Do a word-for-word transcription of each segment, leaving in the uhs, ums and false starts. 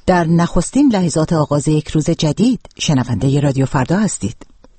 در نخستین لحظات آغاز یک روز جدید شنونده رادیو فردا هستید.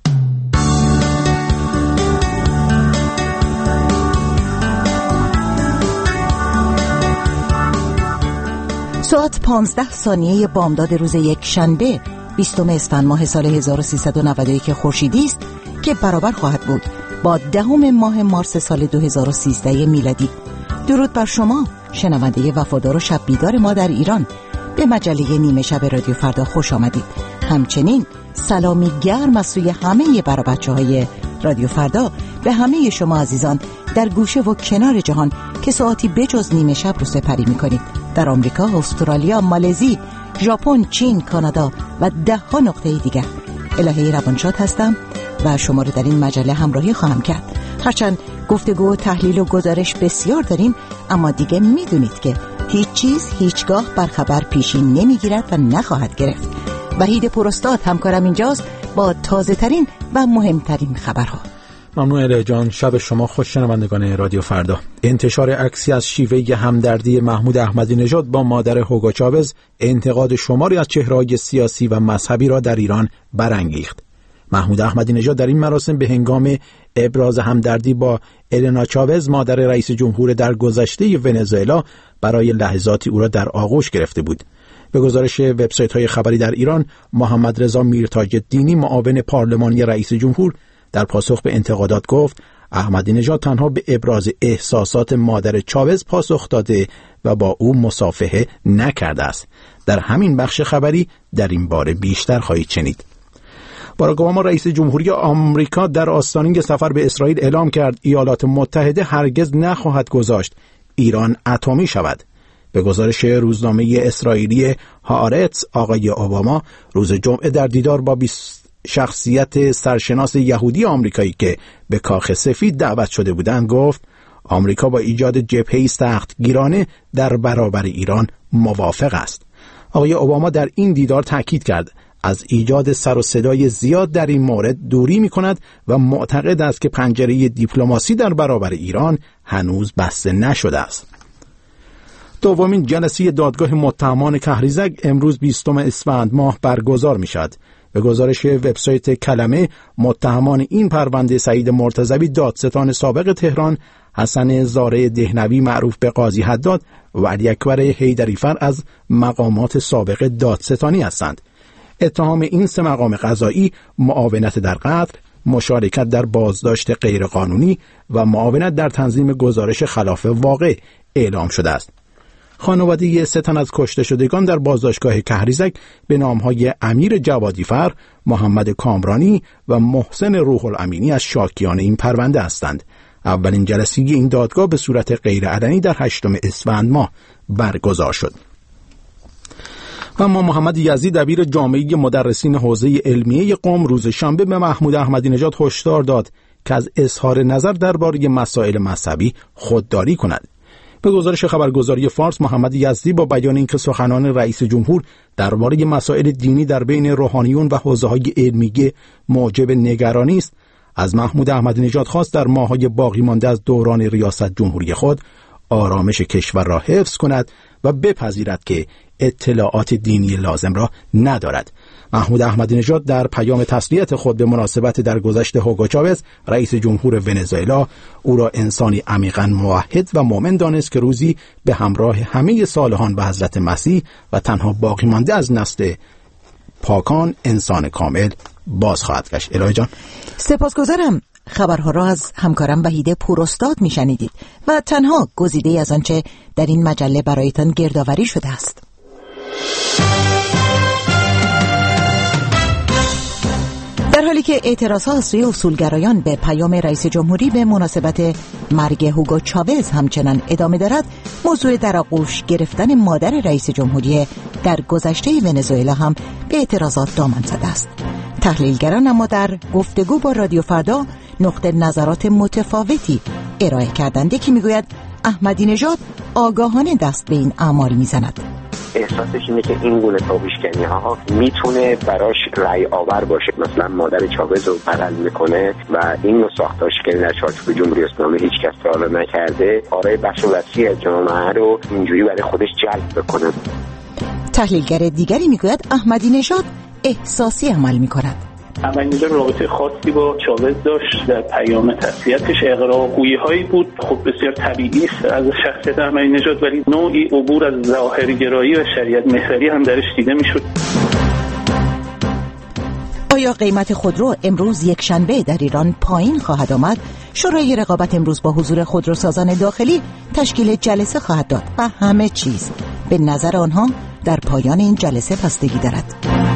ساعت پانزده ثانیه بامداد روز یک شنبه بیستم اسفند ماه سال هزار و سیصد و نود و یک خورشیدی است که برابر خواهد بود با دهم ماه مارس سال دو هزار و سیزده میلادی. درود بر شما شنونده وفادار و شب بیدار ما در ایران. به مجله نیمه شب رادیو فردا خوش آمدید. همچنین سلامی گرم از سوی همه برا بچه های رادیو فردا به همه شما عزیزان در گوشه و کنار جهان که ساعتی بجز نیمه شب رو سپری میکنید. در آمریکا، استرالیا، مالزی، ژاپن، چین، کانادا و ده ها نقطه دیگر. الهه روانشاد هستم و شما رو در این مجله همراهی خواهم کرد. هرچند گفتگو، تحلیل و گزارش بسیار داریم، اما دیگه میدونید که هیچ چیز هیچگاه برخبر پیشین نمیگیرد و نخواهد گرفت. وحید پوراستاد همکارم اینجاست با تازه ترین و مهمترین خبرها. ممنون الهه جان. شب شما خوش شنوندگان رادیو فردا. انتشار عکسی از شیوه همدردی محمود احمدی نژاد با مادر هوگو چاوز انتقاد شماری از چهره‌های سیاسی و مذهبی را در ایران برانگیخت. محمود احمدی نژاد در این مراسم به هنگام ابراز همدردی با النا چاوز مادر رئیس جمهور درگذشته ونزوئلا برای لحظاتی او را در آغوش گرفته بود. به گزارش وبسایت‌های خبری در ایران، محمد رضا میرتاج الدینی معاون پارلمانی رئیس جمهور در پاسخ به انتقادات گفت احمدی نژاد تنها به ابراز احساسات مادر چاوز پاسخ داده و با او مصافحه نکرده است. در همین بخش خبری در این باره بیشتر خواهید شنید. باراک اوباما رئیس جمهوری آمریکا در آستانه سفر به اسرائیل اعلام کرد ایالات متحده هرگز نخواهد گذاشت ایران اتمی شود. به گزارش روزنامه اسرائیلی هآرتس، آقای اوباما روز جمعه در دیدار با بیست شخصیت سرشناس یهودی آمریکایی که به کاخ سفید دعوت شده بودند گفت آمریکا با ایجاد جبهه‌ای سختگیرانه در برابر ایران موافق است. آقای اوباما در این دیدار تاکید کرد از ایجاد سر و صدای زیاد در این مورد دوری می کند و معتقد است که پنجره دیپلماسی در برابر ایران هنوز بسته نشده است. دومین جلسه دادگاه متهمان کهریزک امروز بیستم اسفند ماه برگزار می شود. به گزارش وبسایت کلمه، متهمان این پرونده سعید مرتضوی دادستان سابق تهران، حسن زاره دهنوی معروف به قاضی حداد و علی اکبر حیدریفر از مقامات سابق دادستانی هستند. اتهام این سه مقام قضایی معاونت در قتل، مشارکت در بازداشت غیرقانونی و معاونت در تنظیم گزارش خلاف واقع اعلام شده است. خانواده سه تن از کشته شدگان در بازداشتگاه کهریزک به نامهای امیر جوادیفر، محمد کامرانی و محسن روح الامینی از شاکیان این پرونده هستند. اولین جلسه این دادگاه به صورت غیرعلنی در هشتم اسفند ماه برگزار شد. و اما محمد یزدی دبیر جامعه مدرسین حوزه علمیه قم روز شنبه به محمود احمدی نژاد هشدار داد که از اظهار نظر درباره مسائل مذهبی خودداری کند. به گزارش خبرگزاری فارس، محمد یزدی با بیان اینکه سخنان رئیس جمهور درباره مسائل دینی در بین روحانیون و حوزه‌های علمیه موجب نگرانی است، از محمود احمدی نژاد خواست در ماه‌های باقی مانده از دوران ریاست جمهوری خود آرامش کشور را حفظ کند و بپذیرد که اطلاعات دینی لازم را ندارد. محمود احمدی نژاد در پیام تسلیت خود به مناسبت درگذشت هوگو چاوز رئیس جمهور ونزوئلا او را انسانی عمیقاً موحد و مؤمن دانست که روزی به همراه همه صالحان به حضرت مسیح و تنها باقی مانده از نسل پاکان انسان کامل باز خواهد گشت. الهه جان سپاسگزارم. خبرها را از همکارم وحید پوراستاد میشنیدید و تنها گزیده از آنچه در این مجله برایتان گردآوری شده است. در حالی که اعتراضها از سوی اصولگرایان به پیام رئیس جمهوری به مناسبت مرگ هوگو چاوز همچنان ادامه دارد، موضوع در آغوش گرفتن مادر رئیس جمهوری در گذشته ونزوئلا هم به اعتراضات دامن زده است. تحلیلگران اما در گفتگو با رادیو فردا نقطه نظرات متفاوتی ارائه کردند که میگوید احمدی نژاد آگاهانه دست به این اعمال میزند. احساسش اینه که این گونه تابشکنی ها میتونه براش رأی آور باشه. مثلا مادر چاوز رو بدل میکنه و این نوع ساختارشکنی در چارچوب جمهوری اسلامی هیچ کس سوال نکرده، آرای بخش وسیع از جامعه رو اینجوری برای خودش جلب بکنه. تحلیلگر دیگری میگوید احمدی نژاد احساسی عمل میکند. احمدی نژاد رابطه خاصی با چاوز داشت. در پیام تسلیتش اقراق‌گویی هایی بود، خب بسیار طبیعی است از شخصیت احمدی نژاد، ولی نوعی عبور از ظاهرگرایی و شریعت محوری هم درش دیده میشد. آیا قیمت خودرو امروز یک شنبه در ایران پایین خواهد آمد؟ شورای رقابت امروز با حضور خودروسازان داخلی تشکیل جلسه خواهد داد و همه چیز به نظر آنها در پایان این جلسه بستگی دارد.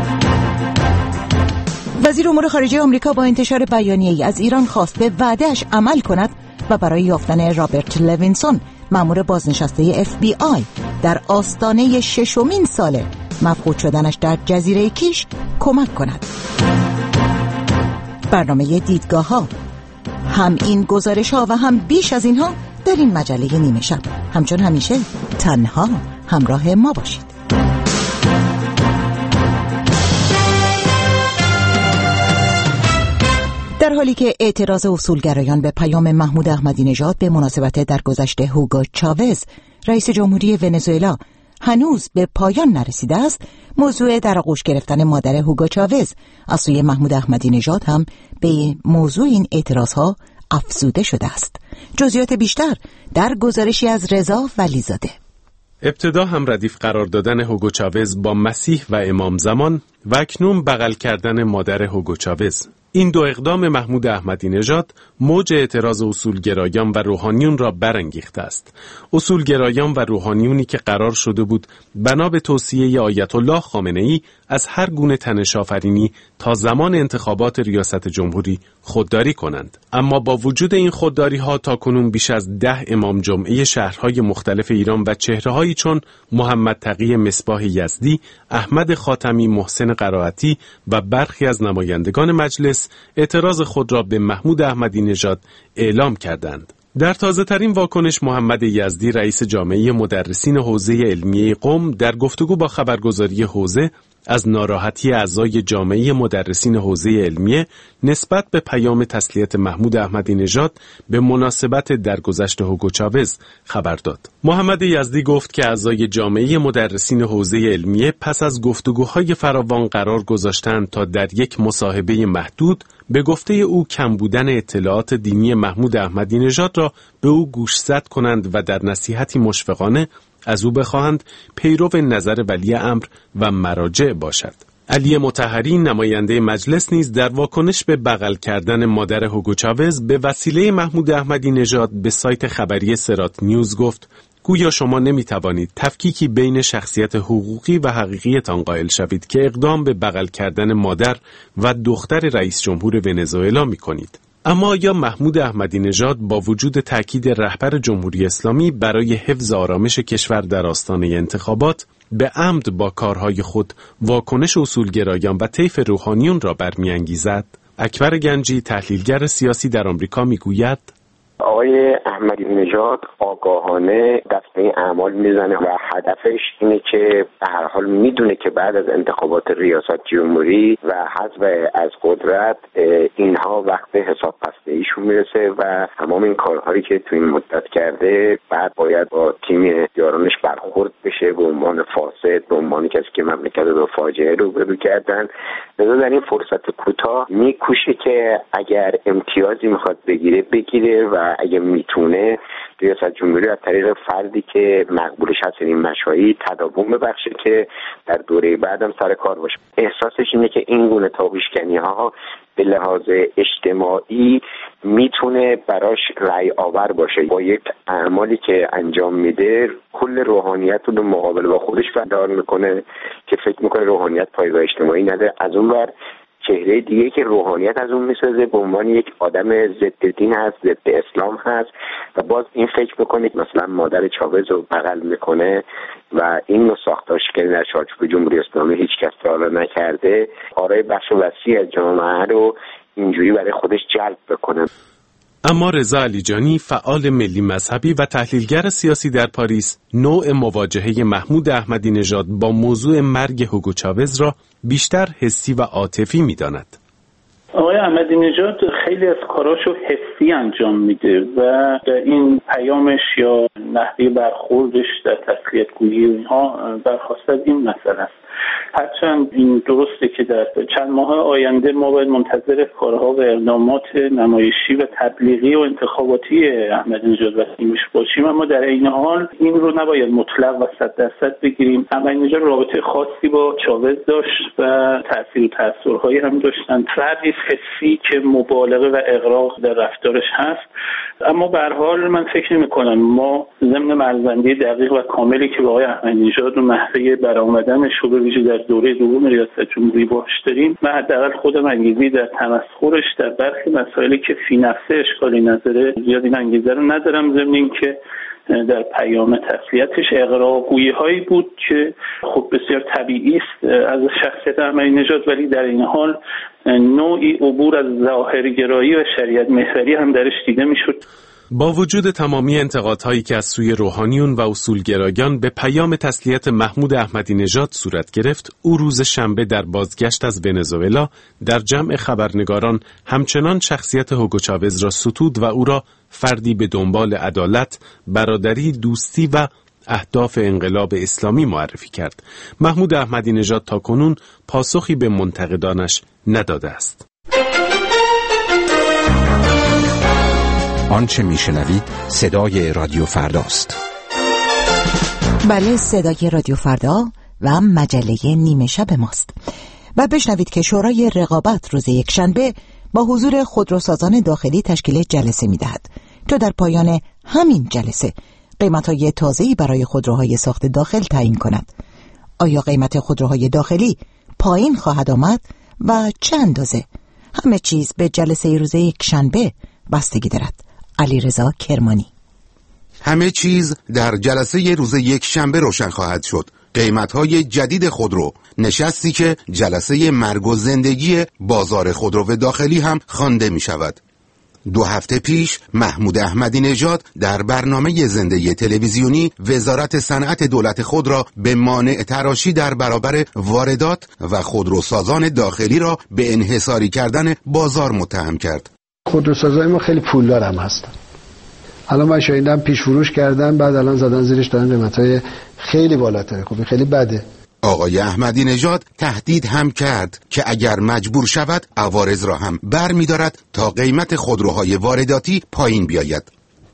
وزیر امور خارجه آمریکا با انتشار بیانیه‌ای از ایران خواست به وعده‌اش عمل کند و برای یافتن رابرت لوینسون مأمور بازنشسته اف بی آی در آستانه ششمین سال مفقود شدنش در جزیره کیش کمک کند. برنامه دیدگاه‌ها، هم این گزارش‌ها و هم بیش از اینها در این مجله نیمه شب. همچون همیشه تنها همراه ما باشید. در حالی که اعتراض اصولگرایان به پیام محمود احمدی نژاد به مناسبت درگذشت هوگو چاوز رئیس جمهوری ونزوئلا هنوز به پایان نرسیده است، موضوع در آغوش گرفتن مادر هوگو چاوز از سوی محمود احمدی نژاد هم به موضوع این اعتراضها افزوده شده است. جزئیات بیشتر در گزارشی از رضا ولیزاده. ابتدا هم ردیف قرار دادن هوگو چاوز با مسیح و امام زمان و اکنون بغل کردن مادر هوگو چاوز. این دو اقدام محمود احمدی نژاد موج اعتراض اصولگرایان و روحانیون را برانگیخته است. اصولگرایان و روحانیونی که قرار شده بود بنا به توصیه آیت الله خامنه‌ای از هر گونه تنش آفرینی تا زمان انتخابات ریاست جمهوری خودداری کنند. اما با وجود این خودداری ها تاکنون بیش از ده امام جمعه شهرهای مختلف ایران و چهره‌هایی چون محمد تقی مصباح یزدی، احمد خاتمی، محسن قرائتی و برخی از نمایندگان مجلس اعتراض خود را به محمود احمدی نژاد اعلام کردند. در تازه ترین واکنش محمد یزدی رئیس جامعه مدرسین حوزه علمیه قم در گفتگو با خبرگزاری حوزه از ناراحتی اعضای جامعه مدرسین حوزه علمیه نسبت به پیام تسلیت محمود احمدی نژاد به مناسبت درگذشت هوگو چاوز خبر داد. محمد یزدی گفت که اعضای جامعه مدرسین حوزه علمیه پس از گفتگوهای فراوان قرار گذاشتند تا در یک مصاحبه محدود به گفته او کم بودن اطلاعات دینی محمود احمدی نژاد را به او گوشزد کنند و در نصیحتی مشفقانه از او بخواهند پیرو نظر ولی امر و مراجع باشد. علی مطهری نماینده مجلس نیز در واکنش به بغل کردن مادر هوگو چاوز به وسیله محمود احمدی نژاد به سایت خبری سرات نیوز گفت: گویا شما نمی توانید تفکیکی بین شخصیت حقوقی و حقیقیتان قائل شوید که اقدام به بغل کردن مادر و دختر رئیس جمهور ونزوئلا می کنید. اما آیا محمود احمدی نژاد با وجود تاکید رهبر جمهوری اسلامی برای حفظ آرامش کشور در آستانه انتخابات به عمد با کارهای خود واکنش اصولگرایان و طیف روحانیون را برمی‌انگیزد؟ اکبر گنجی تحلیلگر سیاسی در آمریکا میگوید: آقای احمدی نژاد آگاهانه دست به این اعمال میزنه و هدفش اینه که به هر حال میدونه که بعد از انتخابات ریاست جمهوری و حذف از قدرت اینها وقت حساب پسته ایشون میرسه و تمام این کارهایی که تو این مدت کرده بعد باید با تیم یارانش برخورد بشه به عنوان فاسد، به عنوان کسی که مملکت رو فاجعه روبرو کردن. لذا در این فرصت کوتاه میکوشه که اگر امتیازی میخواد بگیره بگیره و اگه میتونه ریاست جمهوری از طریق فردی که مقبولش هست این مشاهی تداوم ببخشه که در دوره بعدم سر کار باشه. احساسش اینه که این گونه تابوشکنی ها به لحاظ اجتماعی میتونه براش رأی آور باشه. با یک اعمالی که انجام میده کل روحانیت رو به مقابل با خودش وادار میکنه که فکر میکنه روحانیت پایگاه اجتماعی نده. از اون ور چهره دیگه که روحانیت از اون میسازه به عنوان یک آدم ضد دین هست، ضد اسلام هست و باز این فکر میکنه مثلا مادر چاوز رو بغل میکنه و این نوع ساختارشکنی در چارچوب جمهوری اسلامی هیچ کس تا حالا نکرده، آرای بخش وسیع از جامعه رو اینجوری برای خودش جلب بکنه. اما رضا علیجانی فعال ملی مذهبی و تحلیلگر سیاسی در پاریس نوع مواجهه محمود احمدی نژاد با موضوع مرگ هوگو چاوز را بیشتر حسی و عاطفی می‌داند. آقای احمدی نژاد خیلی از کاراشو حسی انجام میده و در این پیامش یا نحوه برخوردش در تسلیت‌گویی اینها برخواست از این مسئله است. هرچند این درسته که در چند ماه آینده ما باید منتظر کارها و اقدامات نمایشی و تبلیغی و انتخاباتی احمدی نژاد و تیمش باشیم، اما در این حال این رو نباید مطلق و صد درصد بگیریم. احمدی نژاد رابطه خاصی با چاوز داشت و تأثیر و تأثیرهایی هم داشتن، فردی حسی که مبالغه و اغراق در رفتارش هست. اما به هر حال من فکر نمی‌کنم ما ضمن مرزبندی دقیق و کاملی که با آقای احمدی نژاد و نحوه برآمدنش و به ویژه در دوره دوم ریاست جمهوری باش داریم، من حداقل خودم انگیزی در تمسخرش در برخی مسائلی که فی نفسه اشکالی نداره زیاد این انگیزه رو ندارم، ضمن اینکه در پیام تسلیتش اغراق‌گویی هایی بود که خب بسیار طبیعی است از شخصیت احمدی نژاد، ولی در این حال نوعی عبور از ظاهرگرایی و شریعت محوری هم درش دیده میشد. با وجود تمامی انتقادهایی که از سوی روحانیون و اصولگرایان به پیام تسلیت محمود احمدی نژاد صورت گرفت، او روز شنبه در بازگشت از ونزوئلا در جمع خبرنگاران همچنان شخصیت هوگو چاوز را ستود و او را فردی به دنبال عدالت، برادری، دوستی و اهداف انقلاب اسلامی معرفی کرد. محمود احمدی نژاد تاکنون پاسخی به منتقدانش نداده است. آنچه میشنوید صدای رادیو فرداست. بله، صدای رادیو فردا و مجله نیمه شب ماست. و بشنوید که شورای رقابت روز یکشنبه با حضور خودروسازان داخلی تشکیل جلسه میدهد تا در پایان همین جلسه قیمت‌های تازه‌ای برای خودروهای ساخت داخل تعیین کند. آیا قیمت خودروهای داخلی پایین خواهد آمد و چه اندازه؟ همه چیز به جلسه روز یکشنبه بستگی دارد. علیرضا کرمانی. همه چیز در جلسه روز یکشنبه روشن خواهد شد. قیمت‌های جدید خودرو، نشستی که جلسه مرگ و زندگی بازار خودرو داخلی هم خوانده می شود. دو هفته پیش محمود احمدی نژاد در برنامه زنده تلویزیونی وزارت صنعت دولت خود را به مانع تراشی در برابر واردات و خودروسازان داخلی را به انحصاری کردن بازار متهم کرد. خودروسازای ما خیلی پولدار هم هستن. الان من شایدم پیش فروش کردن، بعد الان زدن زیرش دارن قیمتای خیلی بالاتره. خب خیلی بده. آقای احمدی نژاد تهدید هم کرد که اگر مجبور شود عوارض را هم بر می دارد تا قیمت خودروهای وارداتی پایین بیاید.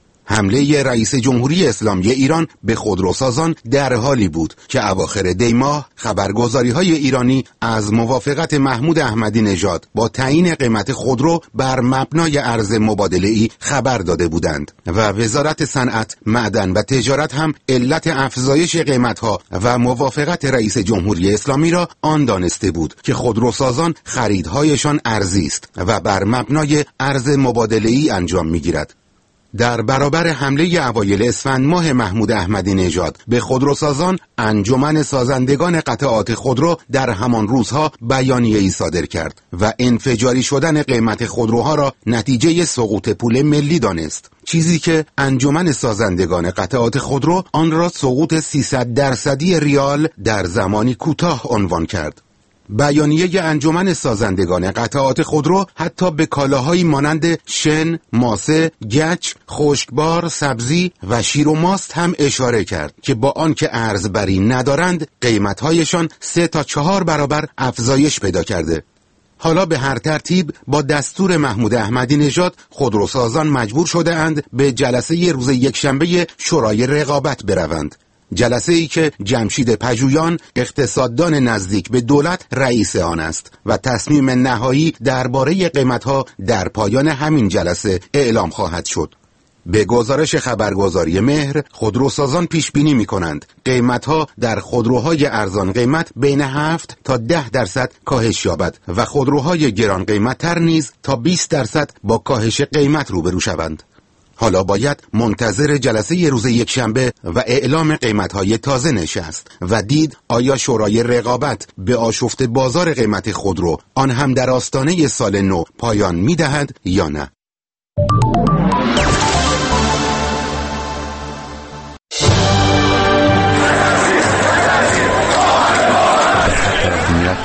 حمله رئیس جمهوری اسلامی ایران به خودروسازان در حالی بود که اواخر دی ماه خبرگزاری‌های ایرانی از موافقت محمود احمدی نژاد با تعیین قیمت خودرو بر مبنای ارز مبادله‌ای خبر داده بودند و وزارت صنعت، معدن و تجارت هم علت افزایش قیمت‌ها و موافقت رئیس جمهوری اسلامی را آن دانسته بود که خودروسازان خریدهایشان ارزی است و بر مبنای ارز مبادله‌ای انجام می‌گیرد. در برابر حمله اوایل اسفند ماه محمود احمدی نژاد به خودروسازان، انجمن سازندگان قطعات خودرو در همان روزها بیانیه‌ای صادر کرد و انفجاری شدن قیمت خودروها را نتیجه سقوط پول ملی دانست، چیزی که انجمن سازندگان قطعات خودرو آن را سقوط سیصد درصدی ریال در زمانی کوتاه عنوان کرد. بیانیه انجمن سازندگان قطعات خودرو حتی به کالاهایی مانند شن، ماسه، گچ، خشکبار، سبزی و شیر و ماست هم اشاره کرد که با آنکه ارز بری ندارند قیمتهایشان سه تا چهار برابر افزایش پیدا کرده. حالا به هر ترتیب با دستور محمود احمدی نژاد خودروسازان مجبور شده اند به جلسه روز یکشنبه شورای رقابت بروند. جلسه ای که جمشید پژویان، اقتصاددان نزدیک به دولت، رئیس آن است و تصمیم نهایی درباره قیمت‌ها در پایان همین جلسه اعلام خواهد شد. به گزارش خبرگزاری مهر، خودروسازان پیش بینی می‌کنند قیمت‌ها در خودروهای ارزان قیمت بین هفت تا ده درصد کاهش یابد و خودروهای گران قیمت‌تر نیز تا بیست درصد با کاهش قیمت روبرو شوند. حالا باید منتظر جلسه روز یکشنبه و اعلام قیمت‌های تازه نشست و دید آیا شورای رقابت به آشفت بازار قیمت خودرو، آن هم در آستانه سال نو، پایان می‌دهد یا نه.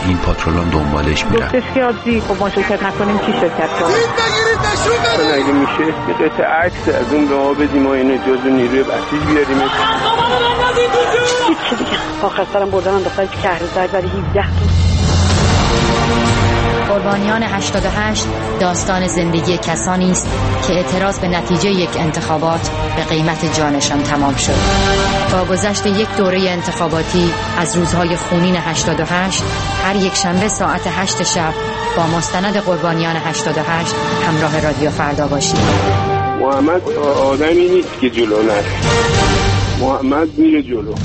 این پاترولان دنبالش میرن. گفتش که عادی خب ما شرکت نکنیم کی شرکت کنه؟ بگیرید نشون بدید. اگه میشه یه قطعه عکس از اون به ما بدیم ما اینو جزو نیروی بسیج بیاریم. هیچ دیگه آخر سرم بردن انداختن تو کهرزاد برای هفده تا. قربانیان هشتاد و هشت داستان زندگی کسانی است که اعتراض به نتیجه یک انتخابات به قیمت جانشان تمام شد. با گذشت یک دوره انتخاباتی از روزهای خونین هشتاد و هشت هر یک شنبه ساعت هشت شب با مستند قربانیان هشتاد و هشت همراه رادیو فردا باشید. محمد آدمی نیست که جلو نره. محمد میره جلو.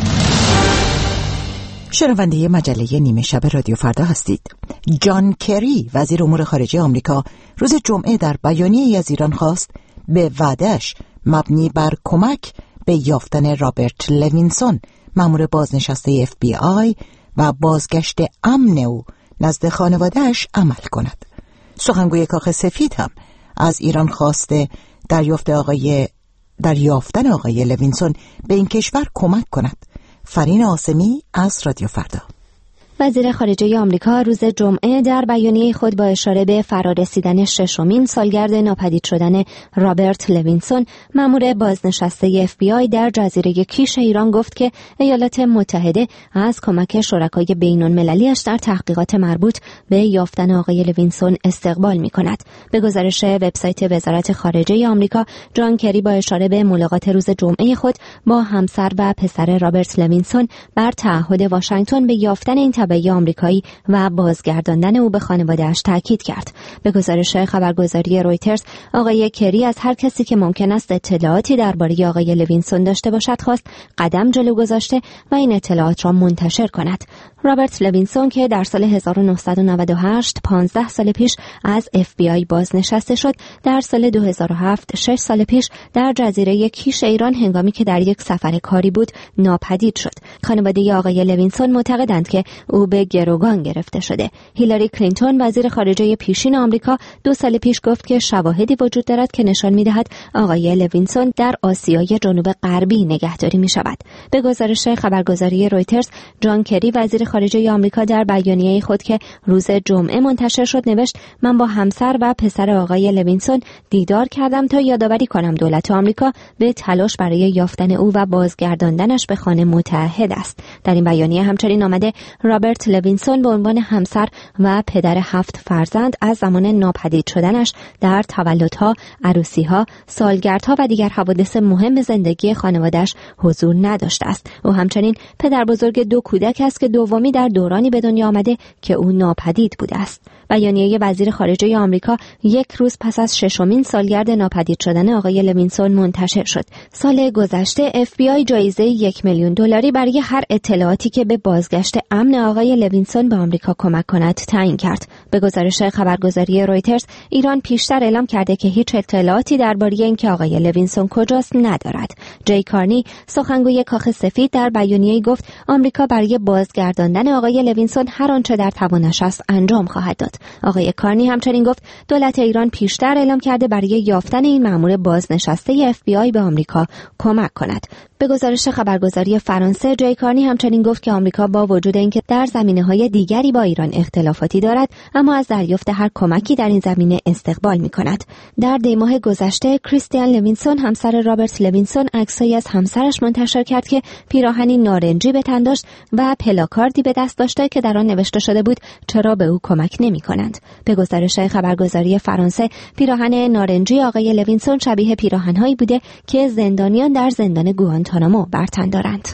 شنونده مجله نیمه شب رادیو فردا هستید. جان کری وزیر امور خارجه آمریکا روز جمعه در بیانیه‌ای از ایران خواست به وعده‌اش مبنی بر کمک به یافتن رابرت لوینسون مأمور بازنشسته اف بی آی و بازگشت امن او نزد خانواده‌اش عمل کند. سخنگوی کاخ سفید هم از ایران خواسته دریافت آقای دریافتن آقای لوینسون به این کشور کمک کند. فرین آسمی از رادیو فردا. وزیر خارجه آمریکا روز جمعه در بیانیه خود با اشاره به فرارسیدن ششمین سالگرد ناپدید شدن رابرت لوینسون مأمور بازنشسته اف بی آی در جزیره کیش ایران گفت که ایالات متحده از کمک شرکای بین‌المللی‌اش در تحقیقات مربوط به یافتن آقای لوینسون استقبال می‌کند. به گزارش وبسایت وزارت خارجه آمریکا، جان کری با اشاره به ملاقات روز جمعه خود با همسر و پسر رابرت لوینسون بر تعهد واشنگتن به یافتن این تبعی آمریکایی و بازگرداندن او به خانواده‌اش تاکید کرد. به گزارش خبرگزاری رویترز، آقای کری از هر کسی که ممکن است اطلاعاتی درباره آقای لوینسون داشته باشد خواست قدم جلو گذاشته و این اطلاعات را منتشر کند. رابرت لوینسون که در سال هزار و نهصد و نود و هشت پانزده سال پیش از اف بی آی بازنشسته شد، در سال دو هزار و هفت شش سال پیش در جزیره کیش ایران هنگامی که در یک سفر کاری بود ناپدید شد. خانواده آقای لوینسون معتقدند که او به گروگان گرفته شده. هیلاری کلینتون وزیر خارجه پیشین آمریکا دو سال پیش گفت که شواهدی وجود دارد که نشان می‌دهد آقای لوینسون در آسیای جنوب غربی نگهداری می‌شود. به گزارش خبرگزاری رویترز، جان کری وزیر خارجه آمریکا در بیانیه خود که روز جمعه منتشر شد نوشت: من با همسر و پسر آقای لوینسون دیدار کردم تا یادآوری کنم دولت آمریکا به تلاش برای یافتن او و بازگرداندنش به خانه متحد است. در این بیانیه همچنین آمده رابرت لوینسون به عنوان همسر و پدر هفت فرزند از زمان ناپدید شدنش در تولدها، عروسی‌ها، سالگردها و دیگر حوادث مهم زندگی خانواده‌اش حضور نداشته است. او همچنین پدر بزرگ دو کودک است که دومی در دورانی به دنیا آمده که او ناپدید بوده است. بیانیه وزیر خارجه آمریکا یک روز پس از ششمین سالگرد ناپدید شدن آقای لوینسون منتشر شد. سال گذشته اف بی آی جایزه یک میلیون دلاری برای هر اطلاعاتی که به بازگشت امن آقای لوینسون به آمریکا کمک کند تعیین کرد. به گزارش خبرگزاری رویترز، ایران پیشتر اعلام کرده که هیچ اطلاعاتی درباره اینکه آقای لوینسون کجاست ندارد. جی کارنی سخنگوی کاخ سفید در بیانیه‌ای گفت آمریکا برای بازگرداندن آقای لوینسون هر آنچه در توانش است انجام خواهد داد. آقای کارنی همچنین گفت دولت ایران پیشتر اعلام کرده برای یافتن این مأمور بازنشسته اف بی آی به آمریکا کمک کند. به گزارش خبرگزاری فرانسه، جی کارنی همچنین گفت که آمریکا با وجود اینکه در زمینه‌های دیگری با ایران اختلافاتی دارد، اما از دریافت هر کمکی در این زمینه استقبال می‌کند. در دی ماه گذشته، کریستیان لوینسون همسر رابرت لوینسون عکسایی از همسرش منتشر کرد که پیراهنی نارنجی به تن داشت و پلاکاردی به دست داشته که در آن نوشته شده بود چرا به او کمک نمی‌کنند. به گزارش خبرگزاری فرانسه، پیراهن نارنجی آقای لوینسون شبیه پیراهن‌هایی بوده که زندانیان در زندان گوانتانامو بر تن دارند.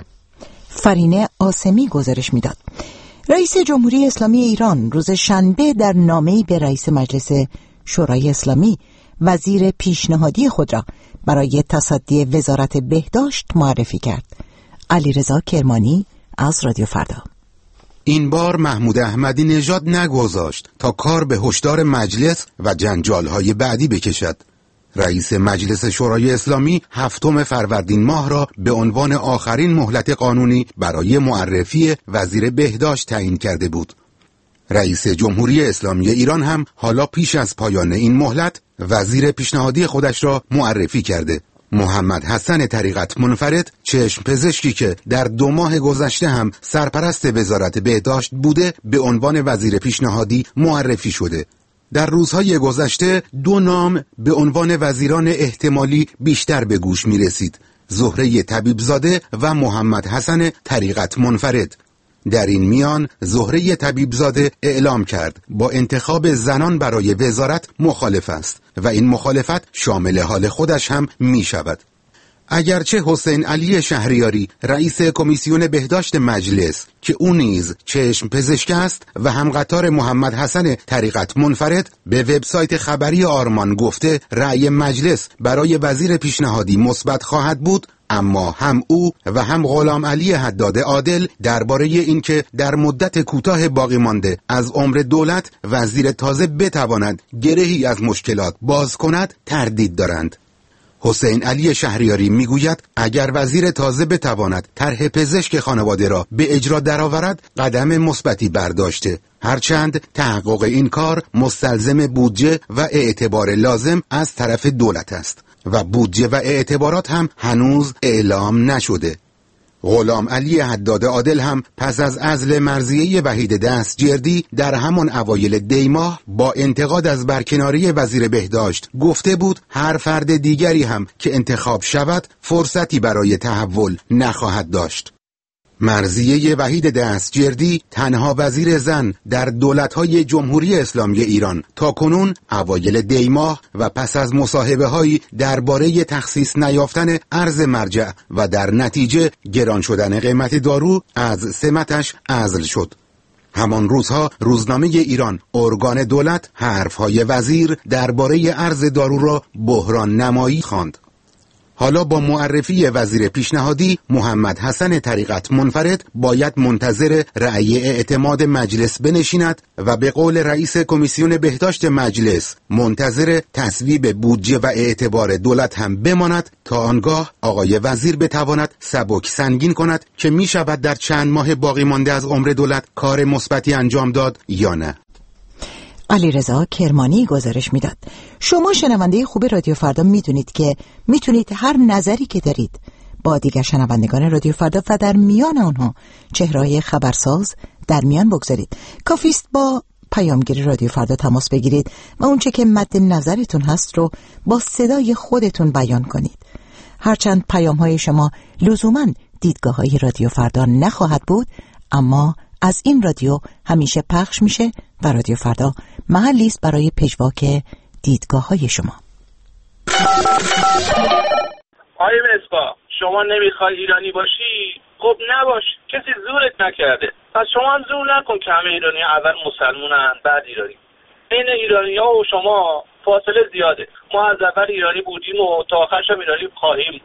فرینه آسمی گزارش میداد. رئیس جمهوری اسلامی ایران روز شنبه در نامه‌ای به رئیس مجلس شورای اسلامی وزیر پیشنهادی خود را برای تصدی وزارت بهداشت معرفی کرد. علیرضا کرمانی از رادیو فردا. این بار محمود احمدی نژاد نگذاشت تا کار به هشدار مجلس و جنجال‌های بعدی بکشد. رئیس مجلس شورای اسلامی هفتم فروردین ماه را به عنوان آخرین مهلت قانونی برای معرفی وزیر بهداشت تعیین کرده بود. رئیس جمهوری اسلامی ایران هم حالا پیش از پایان این مهلت وزیر پیشنهادی خودش را معرفی کرده. محمد حسن طریقت منفرد، چشم پزشکی که در دو ماه گذشته هم سرپرست وزارت بهداشت بوده، به عنوان وزیر پیشنهادی معرفی شده. در روزهای گذشته دو نام به عنوان وزیران احتمالی بیشتر به گوش می رسید: زهره طبیبزاده و محمد حسن طریقت منفرد. در این میان زهره طبیبزاده اعلام کرد با انتخاب زنان برای وزارت مخالف است و این مخالفت شامل حال خودش هم می شود. اگرچه حسین علی شهریاری رئیس کمیسیون بهداشت مجلس که او نیز چشم پزشک است و هم قطار محمد حسن طریقت منفرد به وبسایت خبری آرمان گفته رأی مجلس برای وزیر پیشنهادی مثبت خواهد بود، اما هم او و هم غلام علی حداد عادل درباره اینکه در مدت کوتاه باقی مانده از عمر دولت وزیر تازه بتواند گرهی از مشکلات باز کند تردید دارند. حسین علی شهریاری میگوید اگر وزیر تازه بتواند طرح پزشک خانواده را به اجرا درآورد قدم مثبتی برداشته، هرچند تحقق این کار مستلزم بودجه و اعتبار لازم از طرف دولت است و بودجه و اعتبارات هم هنوز اعلام نشده. غلام علی حداد عادل هم پس از عزل مرضیه وحید دستجردی در همان اوایل دی ماه با انتقاد از برکناری وزیر بهداشت گفته بود هر فرد دیگری هم که انتخاب شود فرصتی برای تحول نخواهد داشت. مرضیه وحید دستجردی تنها وزیر زن در دولت‌های جمهوری اسلامی ایران تا کنون اوایل دی ماه و پس از مصاحبه هایی درباره تخصیص نیافتن ارز مرجع و در نتیجه گران شدن قیمت دارو از سمتش عزل شد. همان روزها روزنامه ایران ارگان دولت حرفهای وزیر درباره ارز دارو را بحران نمایی خواند. حالا با معرفی وزیر پیشنهادی محمد حسن طریقت منفرد باید منتظر رأی اعتماد مجلس بنشیند و به قول رئیس کمیسیون بهداشت مجلس منتظر تصویب بودجه و اعتبار دولت هم بماند تا آنگاه آقای وزیر بتواند سبک سنگین کند که می شود در چند ماه باقی مانده از عمر دولت کار مثبتی انجام داد یا نه. علیرضا کرمانی گزارش میداد. شما شنونده خوب رادیو فردا میدونید که میتونید هر نظری که دارید با دیگر شنوندگان رادیو فردا و در میان آنها چهره‌های خبرساز در میان بگذارید. کافیست با پیامگیر رادیو فردا تماس بگیرید و اونچه که مد نظرتون هست رو با صدای خودتون بیان کنید. هرچند پیام‌های شما لزوماً دیدگاه‌های رادیو فردا نخواهد بود، اما از این رادیو همیشه پخش میشه و رادیو فردا محلی است برای پژواک دیدگاه‌های شما. آقای مصباح، شما نمیخوای ایرانی باشی؟ خب نباش، کسی زورت نکرده. پس شما هم زور نکن که همه ایرانی اول مسلمونن بعد ایرانی. این ایرانی‌ها و شما فاصله زیاده. ما از اول ایرانی بودیم و تا آخرش هم ایرانی خواهیم.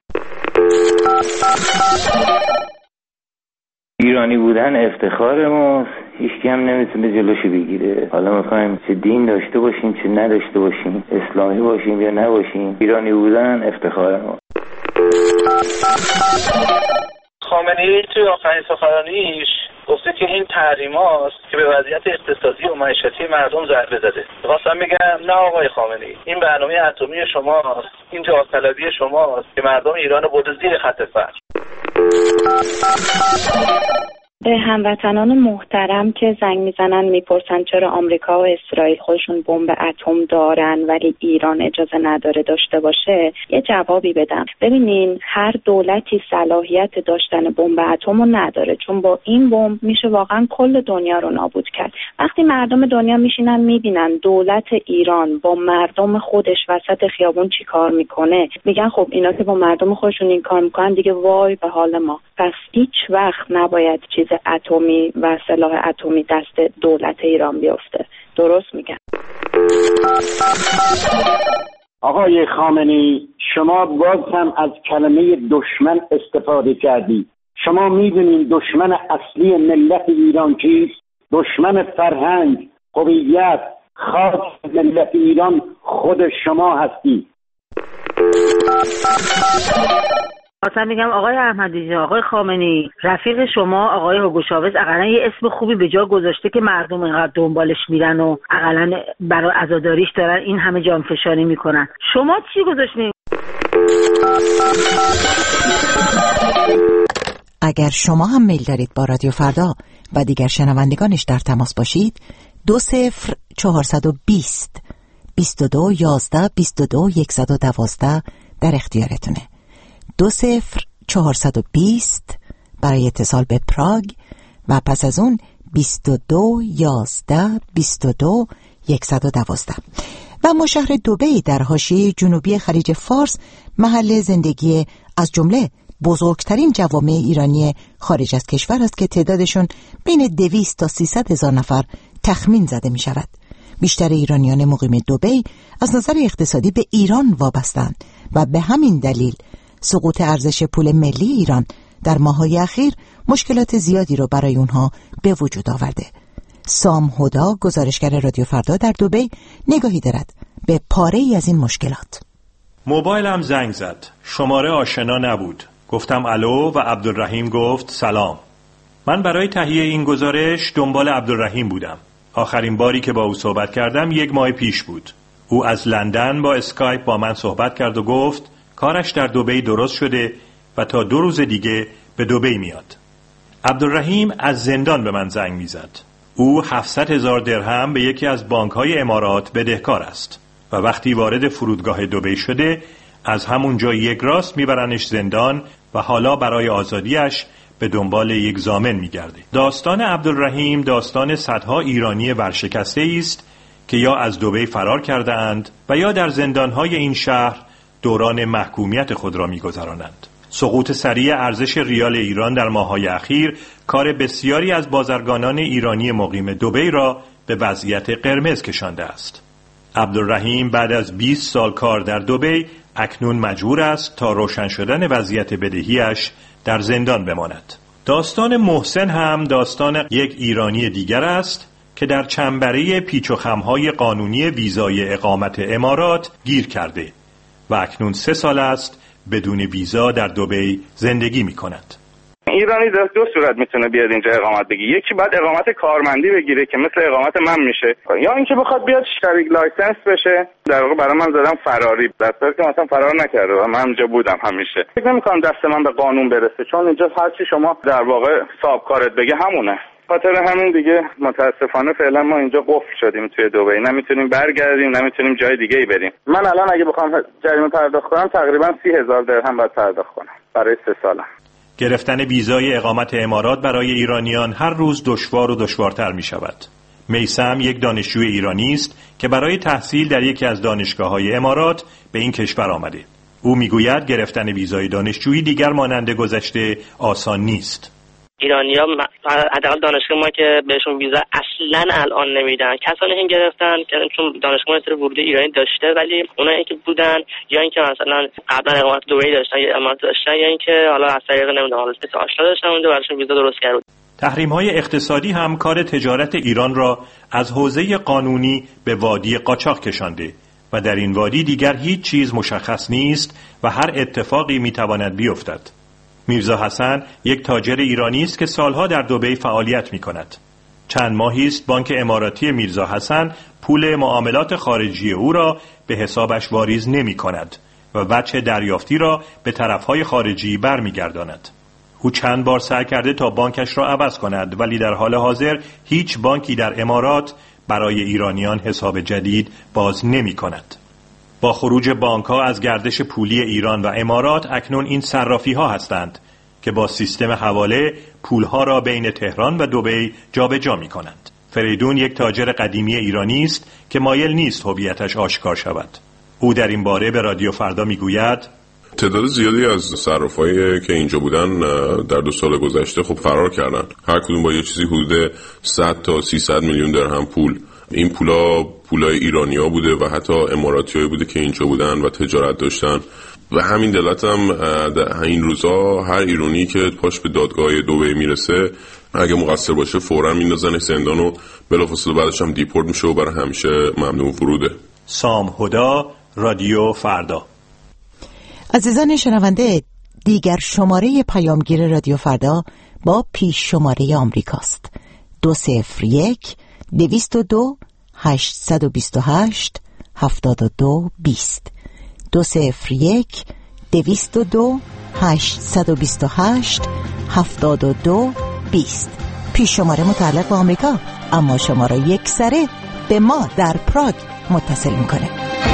ایرانی بودن افتخار ماست، هیچکی هم نمیتونه جلوشو بگیره. حالا میخوایم چه دین داشته باشیم چه نداشته باشیم، اسلامی باشیم یا نباشیم، ایرانی بودن افتخار ماست. خامنه‌ای توی آخرین سخنرانیش گفته که این تحریماست که به وضعیت اقتصادی و معیشتی مردم ضربه زده. خواستم بگم نه آقای خامنه‌ای، این برنامه اتمی شماست، این جاه‌طلبی شماست که مردم ایران رو برده زیر خط فقر. به هموطنان محترم که زنگ میزنن میپرسن چرا آمریکا و اسرائیل خودشون بمب اتم دارن ولی ایران اجازه نداره داشته باشه، یه جوابی بدم. ببینین، هر دولتی صلاحیت داشتن بمب اتم رو نداره، چون با این بمب میشه واقعا کل دنیا رو نابود کرد. وقتی مردم دنیا میشینن میبینن دولت ایران با مردم خودش وسط خیابون چی کار میکنه، میگن خب اینا که با مردم خودشون این کار میکنن دیگه وای به حال ما. پس هیچ وقت نباید چیز اتمی و سلاح اتمی دست دولت ایران بیفته. درست میگن. آقای خامنه‌ای، شما باز هم از کلمه دشمن استفاده کردی. شما میدونین دشمن اصلی ملت ایران کیست؟ دشمن فرهنگ، هویت، خاص ملت ایران خود شما هستی. اصلا میگم آقای احمدی، آقای خامنه‌ای، رفیق شما آقای هوگو چاوز اقلا یه اسم خوبی به جا گذاشته که مردم اینقدر دنبالش میرن و اقلا برای عزاداریش دارن این همه جانفشانی میکنن. شما چی گذاشتین؟ اگر شما هم میل دارید با رادیو فردا و دیگر شنوندگانش در تماس باشید، دو صفر چهارصد و بیست بیست و دو یازده بیست و دو یکصد و دوازده در اختیارتونه. دو صفر چهارصد و بیست برای اتصال به پراگ و پس از اون بیست و دو یازده بیست و دو یکصد و دوازده. و ما شهر دبی در حاشیه جنوبی خلیج فارس محل زندگی از جمله بزرگترین جوامع ایرانی خارج از کشور است که تعدادشون بین دویست تا سیصد هزار نفر تخمین زده می شود. بیشتر ایرانیان مقیم دبی از نظر اقتصادی به ایران وابستند و به همین دلیل سقوط ارزش پول ملی ایران در ماه‌های اخیر مشکلات زیادی رو برای اونها به وجود آورده. سام هدا، گزارشگر رادیو فردا در دبی، نگاهی دارد به پاره‌ای از این مشکلات. موبایلم زنگ زد. شماره آشنا نبود. گفتم الو و عبدالرحیم گفت سلام. من برای تهیه این گزارش دنبال عبدالرحیم بودم. آخرین باری که با او صحبت کردم یک ماه پیش بود. او از لندن با اسکایپ با من صحبت کرد و گفت کارش در دبی درست شده و تا دو روز دیگه به دبی میاد. عبدالرحیم از زندان به من زنگ میزد. او هفتصد هزار درهم به یکی از بانک‌های امارات بدهکار است و وقتی وارد فرودگاه دبی شده از همونجا یک راست میبرنش زندان و حالا برای آزادیش به دنبال یک ضامن میگرده. داستان عبدالرحیم داستان صدها ایرانی ورشکسته است که یا از دبی فرار کرده اند و یا در زندان‌های این شهر دوران محکومیت خود را میگذرانند. سقوط سریع ارزش ریال ایران در ماه‌های اخیر کار بسیاری از بازرگانان ایرانی مقیم دبی را به وضعیت قرمز کشانده است. عبدالرحیم بعد از بیست سال کار در دبی اکنون مجبور است تا روشن شدن وضعیت بدهیش در زندان بماند. داستان محسن هم داستان یک ایرانی دیگر است که در چنبره پیچ و خم‌های قانونی ویزای اقامت امارات گیر کرده و اکنون سه سال است بدون ویزا در دبی زندگی می کند. ایرانی در دو صورت میتونه بیاد اینجا اقامت بگیره. یکی بعد اقامت کارمندی بگیره که مثل اقامت من میشه، یا اینکه بخواد بیاد شریک لایسنس بشه. در واقع برای من زدم فراری، در صورتی که مثلا فرار نکرده و من اونجا بودم همیشه. فکر نمی‌کنم دست من به قانون برسه، چون اینجا هر چی شما در واقع صاحب کارت بگه همونه. خاطر همین دیگه متاسفانه فعلا ما اینجا قفل شدیم توی دبی، نمیتونیم برگردیم، نمیتونیم جای دیگه ای بریم. من الان اگه بخوام جریمه پرداخت کنم تقریبا سی هزار درهم باید پرداخت کنم برای سه سالم. گرفتن ویزای اقامت امارات برای ایرانیان هر روز دشوار و دشوارتر می شود. میثم یک دانشجوی ایرانی است که برای تحصیل در یکی از دانشگاه‌های امارات به این کشور آمده. او میگوید گرفتن ویزای دانشجویی دیگر مانند گذشته آسان نیست. ایرانی‌ها حداقل دانشگاه ما که بهشون ویزا اصلاً الان نمیدن. کسانی که گرفتن چون دانشگاه ما ورود ایرانی داشته، ولی اونایی که بودن یا اینکه مثلا قبلا اقامت دبی داشتن یا امارات داشتن یا اینکه حالا از طریق نمیدونم حالت آشنا داشتن اونجا براشون ویزا درست کرد. تحریم‌های اقتصادی هم کار تجارت ایران را از حوزه قانونی به وادی قاچاق کشانده و در این وادی دیگر هیچ چیز مشخص نیست و هر اتفاقی میتواند بیفتد. میرزا حسن یک تاجر ایرانی است که سالها در دبی فعالیت می کند. چند ماهی است بانک اماراتی میرزا حسن پول معاملات خارجی او را به حسابش واریز نمی کند و وجه دریافتی را به طرفهای خارجی برمی گرداند. او چند بار سعی کرده تا بانکش را عوض کند، ولی در حال حاضر هیچ بانکی در امارات برای ایرانیان حساب جدید باز نمی کند. با خروج بانک‌ها از گردش پولی ایران و امارات اکنون این صرافی‌ها هستند که با سیستم حواله پولها را بین تهران و دبی جابجا می‌کنند. فریدون یک تاجر قدیمی ایرانی است که مایل نیست هویتش آشکار شود. او در این باره به رادیو فردا می‌گوید تعداد زیادی از صرافایی که اینجا بودن در دو سال گذشته خب فرار کردن. هر کدوم با یه چیزی حدود صد تا سیصد میلیون درهم پول. این پولا پولای ایرانی‌ها بوده و حتی اماراتی‌ها بوده که اینجا بودن و تجارت داشتن و همین دلت هم در این روزا هر ایرانی که پاش به دادگاه دبی میرسه اگه مقصر باشه فوراً میندازنش زندان و بلافاصله بعدش هم دیپورت میشه و برای همیشه ممنوع وروده. سام هدا، رادیو فردا. عزیزان شنونده، دیگر شماره پیامگیر رادیو فردا با پیش شماره آمریکاست. دو صفر یک دویست و دو هشتصد و بیست و هشت هفتاد و دو بیست. دو صفر یک دویست و دو هشتصد و بیست و هشت هفتاد و دو بیست. پیش شماره متعلق به آمریکا، اما شما را یک سره به ما در پراگ متصل میکنه.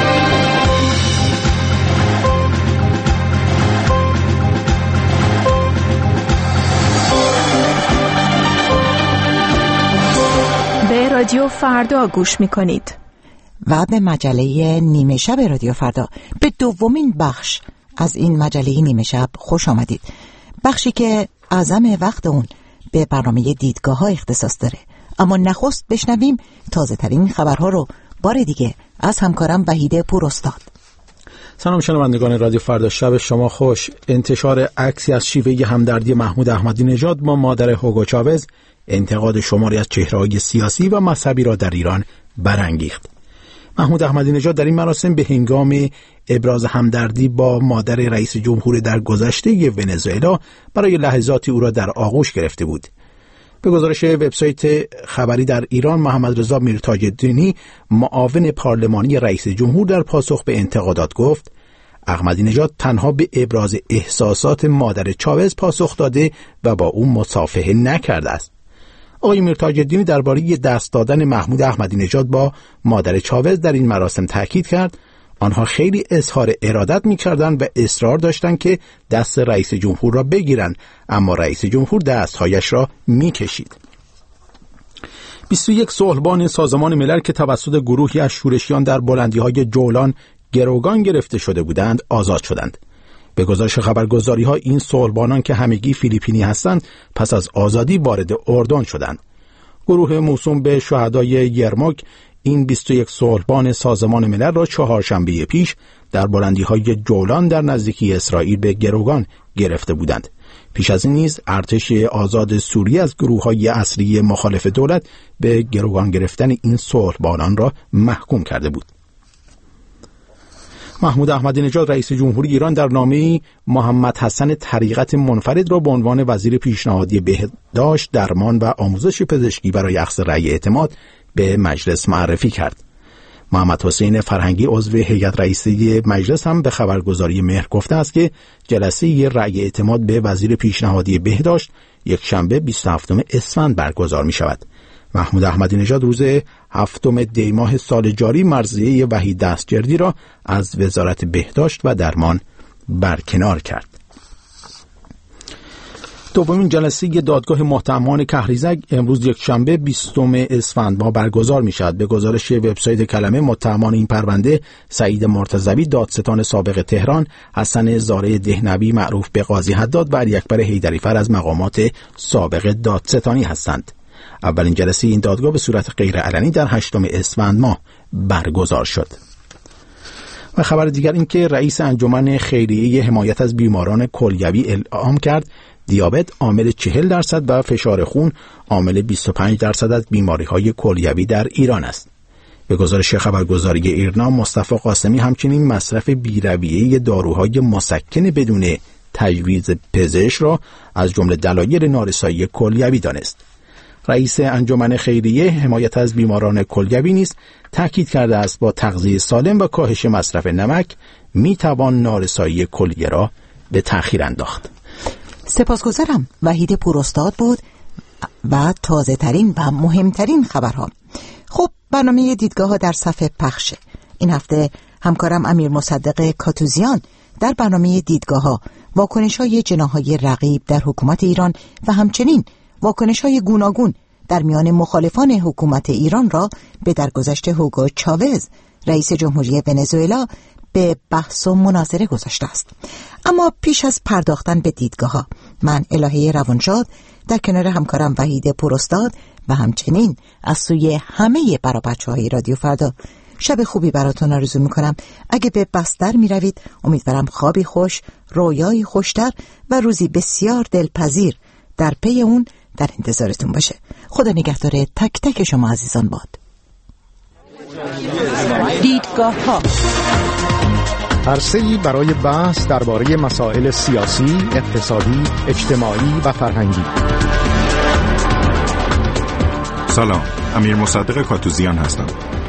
به رادیو فردا گوش میکنید و به مجله نیمه شب رادیو فردا، به دومین بخش از این مجله نیمه شب خوش آمدید. بخشی که اعظم وقت اون به برنامه دیدگاه ها اختصاص داره. اما نخست بشنویم تازه ترین خبرها رو بار دیگه از همکارم وحید پوراستاد. سلام شنوندگان رادیو فردا، شب شما خوش. انتشار عکسی از شیوه همدردی محمود احمدی نژاد با مادر هوگو چاوز انتقاد شماری از چهره‌های سیاسی و مذهبی را در ایران برانگیخت. محمود احمدی نژاد در این مراسم به هنگام ابراز همدردی با مادر رئیس جمهور در گذشته ونزوئلا برای لحظاتی او را در آغوش گرفته بود. به گزارش وبسایت خبری در ایران، محمد رضا میرتاج‌الدینی، معاون پارلمانی رئیس جمهور، در پاسخ به انتقادات گفت احمدی نژاد تنها به ابراز احساسات مادر چاوز پاسخ داده و با او مصافحه نکرده است. آقای میرتاج‌الدینی درباره دست دادن محمود احمدی نژاد با مادر چاوز در این مراسم تاکید کرد آنها خیلی اظهار ارادت می‌کردند و اصرار داشتند که دست رئیس جمهور را بگیرند، اما رئیس جمهور دستهایش را می‌کشید. بیست و یک صلحبان سازمان ملل که توسط گروهی از شورشیان در بلندی‌های جولان گروگان گرفته شده بودند آزاد شدند. به گزارش خبرگزاری‌ها این صلحبانان که همگی فیلیپینی هستند پس از آزادی وارد اردن شدند. گروه موسوم به شهدای یرموک این بیست و یک صلحبان سازمان ملل را چهارشنبه پیش در بلندی‌های جولان در نزدیکی اسرائیل به گروگان گرفته بودند. پیش از این نیز ارتش آزاد سوریه از گروه‌های اصلی مخالف دولت به گروگان گرفتن این صلحبانان را محکوم کرده بود. محمود احمدی نژاد رئیس جمهوری ایران در نامه‌ای محمد حسن طریقت منفرد را به عنوان وزیر پیشنهادی بهداشت، درمان و آموزش پزشکی برای اخذ رأی اعتماد به مجلس معرفی کرد. محمد حسین فرهنگی عضو هیئت رئیسه مجلس هم به خبرگزاری مهر گفته است که جلسه رأی اعتماد به وزیر پیشنهادی بهداشت یک شنبه بیست و هفتم اسفند برگزار می شود. محمود احمدی نژاد روز هفتم دی ماه سال جاری مرضیه وحید دستگردی را از وزارت بهداشت و درمان برکنار کرد. دومین جلسه دادگاه متهمان کهریزک امروز یک شنبه بیستم اسفند ماه برگزار می شود. به گزارش وبسایت کلمه، متهمان این پرونده سعید مرتضوی دادستان سابق تهران، حسن زاره دهنوی معروف به قاضی حداد و علی اکبر حیدری‌فر از مقامات سابق دادستانی هستند. اولین جلسه این دادگاه به صورت غیر علنی در هشتم اسفند ماه برگزار شد. و خبر دیگر این که رئیس انجمن خیریه حمایت از بیماران کلیوی اعلام کرد دیابت عامل چهل درصد و فشار خون عامل بیست و پنج درصد از بیماری‌های کلیوی در ایران است. به گزارش خبرگزاری ایرنا، مصطفی قاسمی همچنین مصرف بی‌رویه داروهای مسکن بدون تجویز پزشک را از جمله دلایل نارسایی کلیوی دانست. رئیس انجمن خیریه حمایت از بیماران کلیوی نیز تاکید کرده است با تغذیه سالم و کاهش مصرف نمک میتوان نارسایی کلیه را به تأخیر انداخت. سپاسگزارم. وحید پوراستاد بود و تازه ترین و مهمترین خبرها. خب، برنامه دیدگاه ها در صفحه پخشه. این هفته همکارم امیر مصدق کاتوزیان در برنامه دیدگاه ها واکنش های جناح‌های رقیب در حکومت ایران و همچنین واکنش های گوناگون در میان مخالفان حکومت ایران را به درگذشت هوگو چاوز رئیس جمهوری ونزوئلا به بحث و مناظره گذاشته است. اما پیش از پرداختن به دیدگاه ها، من الهه روانشاد در کنار همکارم وحید پوراستاد و همچنین از سوی همه برا بچه های رادیو فردا شب خوبی براتون آرزو میکنم. اگه به بستر میروید امیدوارم خوابی خوش، رویایی خوشتر و روزی بسیار دلپذیر در پی اون در انتظارتون باشه. خدا نگهدار تک تک شما عزیزان باد. دیدگاه ها، عرصه‌ای برای بحث درباره مسائل سیاسی، اقتصادی، اجتماعی و فرهنگی. سلام، امیر مصدق کاتوزیان هستم.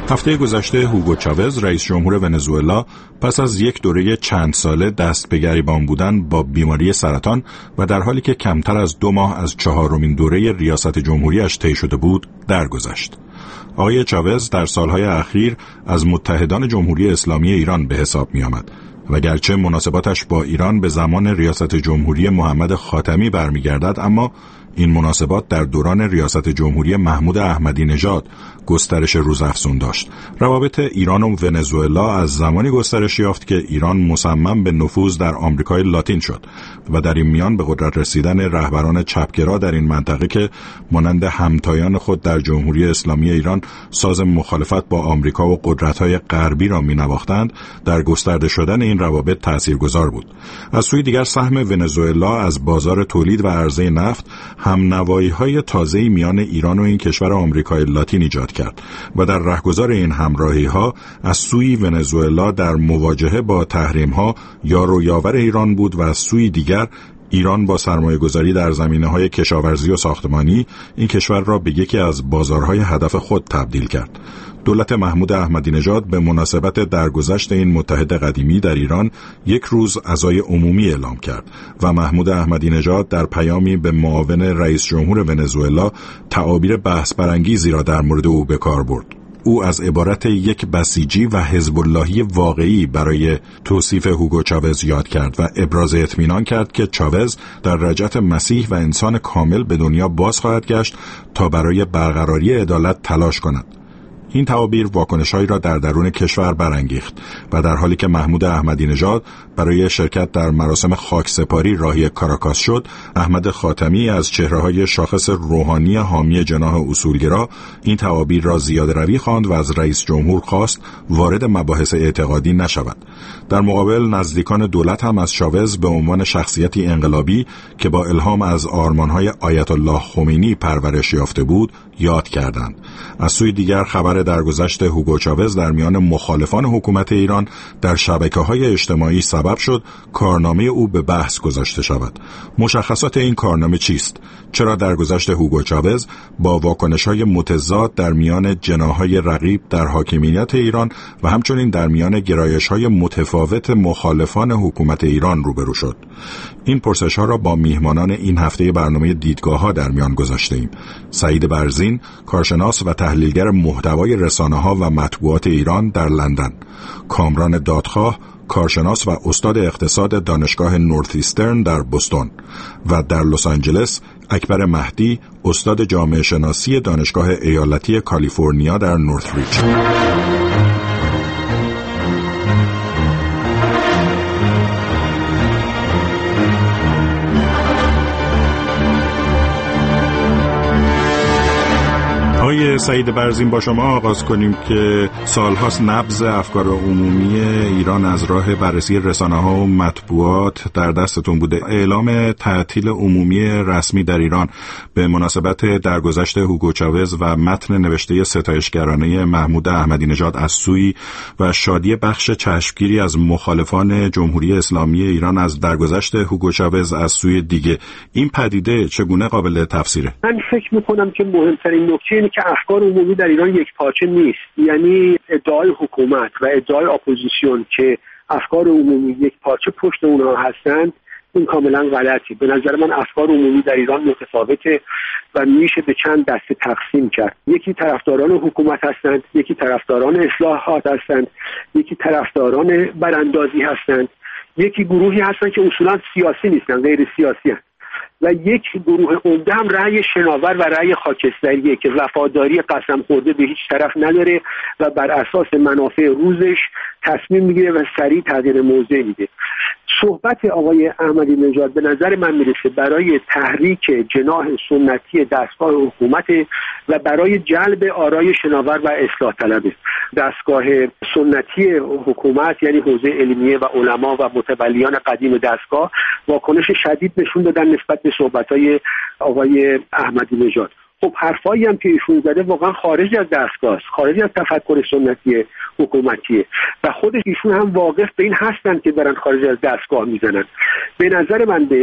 هفته گذشته هوگو چاوز رئیس جمهور ونزوئلا پس از یک دوره چند ساله دست به گریبان بودن با بیماری سرطان و در حالی که کمتر از دو ماه از چهارمین دوره ریاست جمهوریش طی شده بود درگذشت. آقای چاوز در سالهای اخیر از متحدان جمهوری اسلامی ایران به حساب می آمد و گرچه مناسباتش با ایران به زمان ریاست جمهوری محمد خاتمی برمیگردد، اما این مناسبات در دوران ریاست جمهوری محمود احمدی نژاد گسترش روزافزون داشت. روابط ایران و ونزوئلا از زمانی گسترش یافت که ایران مصمم به نفوذ در آمریکای لاتین شد و در این میان به قدرت رسیدن رهبران چپگرا در این منطقه که مانند همتایان خود در جمهوری اسلامی ایران ساز مخالفت با آمریکا و قدرت‌های غربی را می‌نواختند، در گسترده شدن این روابط تاثیرگذار بود. از سوی دیگر سهم ونزوئلا از بازار تولید و عرضه نفت همنوایی‌های تازه‌ای میان ایران و این کشور آمریکای لاتین ایجاد کرد و در رهگذار این همراهی‌ها از سوی ونزوئلا در مواجهه با تحریم‌ها یار و یاور ایران بود و از سوی دیگر ایران با سرمایه‌گذاری در زمینه‌های کشاورزی و ساختمانی این کشور را به یکی از بازارهای هدف خود تبدیل کرد. دولت محمود احمدی نژاد به مناسبت درگذشت این متحد قدیمی در ایران یک روز عزای عمومی اعلام کرد و محمود احمدی نژاد در پیامی به معاون رئیس جمهور ونزوئلا تعابیر بحث برانگیزی را در مورد او به کار برد. او از عبارت یک بسیجی و حزب اللهی واقعی برای توصیف هوگو چاوز یاد کرد و ابراز اطمینان کرد که چاوز در رجعت مسیح و انسان کامل به دنیا باز خواهد گشت تا برای برقراری عدالت تلاش کند. این تعابیر واکنش‌هایی را در درون کشور برانگیخت و در حالی که محمود احمدی نژاد برای شرکت در مراسم خاکسپاری راهی کاراکاس شد، احمد خاتمی از چهره‌های شاخص روحانی حامی جناح اصولگرا این تعابیر را زیاده روی خواند و از رئیس جمهور خواست وارد مباحث اعتقادی نشود. در مقابل نزدیکان دولت هم از چاوز به عنوان شخصیتی انقلابی که با الهام از آرمان‌های آیت الله خمینی پرورش یافته بود یاد کردند. از سوی دیگر خبر درگذشت هوگو چاوز در میان مخالفان حکومت ایران در شبکه‌های اجتماعی سبب شد کارنامه او به بحث گذاشته شود. مشخصات این کارنامه چیست؟ چرا درگذشت هوگو چاوز با واکنش‌های متضاد در میان جناح‌های رقیب در حاکمیت ایران و همچنین در میان گرایش‌های متفاوت مخالفان حکومت ایران روبرو شد؟ این پرسش‌ها را با میهمانان این هفته برنامه دیدگاه‌ها در میان گذاشته‌ایم. سعید برزین، کارشناس و تحلیلگر محتوای رسانه‌ها و مطبوعات ایران در لندن، کامران دادخواه، کارشناس و استاد اقتصاد دانشگاه نورث ایسترن در بوستون و در لس آنجلس اکبر مهدی، استاد جامعه شناسی دانشگاه ایالتی کالیفرنیا در نورثریج. آقای سعید برزین، با شما آغاز کنیم که سالهاست نبض افکار عمومی ایران از راه بررسی رسانه‌ها و مطبوعات در دستتون بوده. اعلام تعطیل عمومی رسمی در ایران به مناسبت درگذشت هوگو چاوز و متن نوشته ستایشگرانه محمود احمدی نژاد از سوی و شادی بخش چشمگیری از مخالفان جمهوری اسلامی ایران از درگذشت هوگو چاوز از سوی دیگه، این پدیده چگونه قابل تفسیره؟ من فکر می‌کنم که مهمترین نکته اینه که افکار عمومی در ایران یک پارچه نیست. یعنی ادعای حکومت و ادعای اپوزیسیون که افکار عمومی یک پارچه پشت اونها هستند، این کاملا غلطی. به نظر من افکار عمومی در ایران متفاوته و میشه به چند دسته تقسیم کرد. یکی طرفداران حکومت هستند، یکی طرفداران اصلاحات هستند، یکی طرفداران براندازی هستند، یکی گروهی هستند که اصولا سیاسی نیستن، غیر سیاسی هستند، و یک گروه عمده هم رأی شناور و رأی خاکستریه که وفاداری قسم خورده به هیچ طرف نداره و بر اساس منافع روزش تصمیم میگیره و سریع تغییر موضع میده. صحبت آقای احمدی نژاد به نظر من میرسه برای تحریک جناح سنتی دستگاه حکومت و برای جلب آرای شناور و اصلاح طلبه. دستگاه سنتی حکومت یعنی حوزه علمیه و علما و متولیان قدیم دستگاه واکنش شدید نشون دادن نسبت به صحبت‌های آقای احمدی نژاد. خب حرفایی هم که ایشون زده واقعا خارج از دستگاه است، خارج از تفکر سنتی حکومتیه و خود ایشون هم واقف به این هستن که دارن خارج از دستگاه میزنن. به نظر من به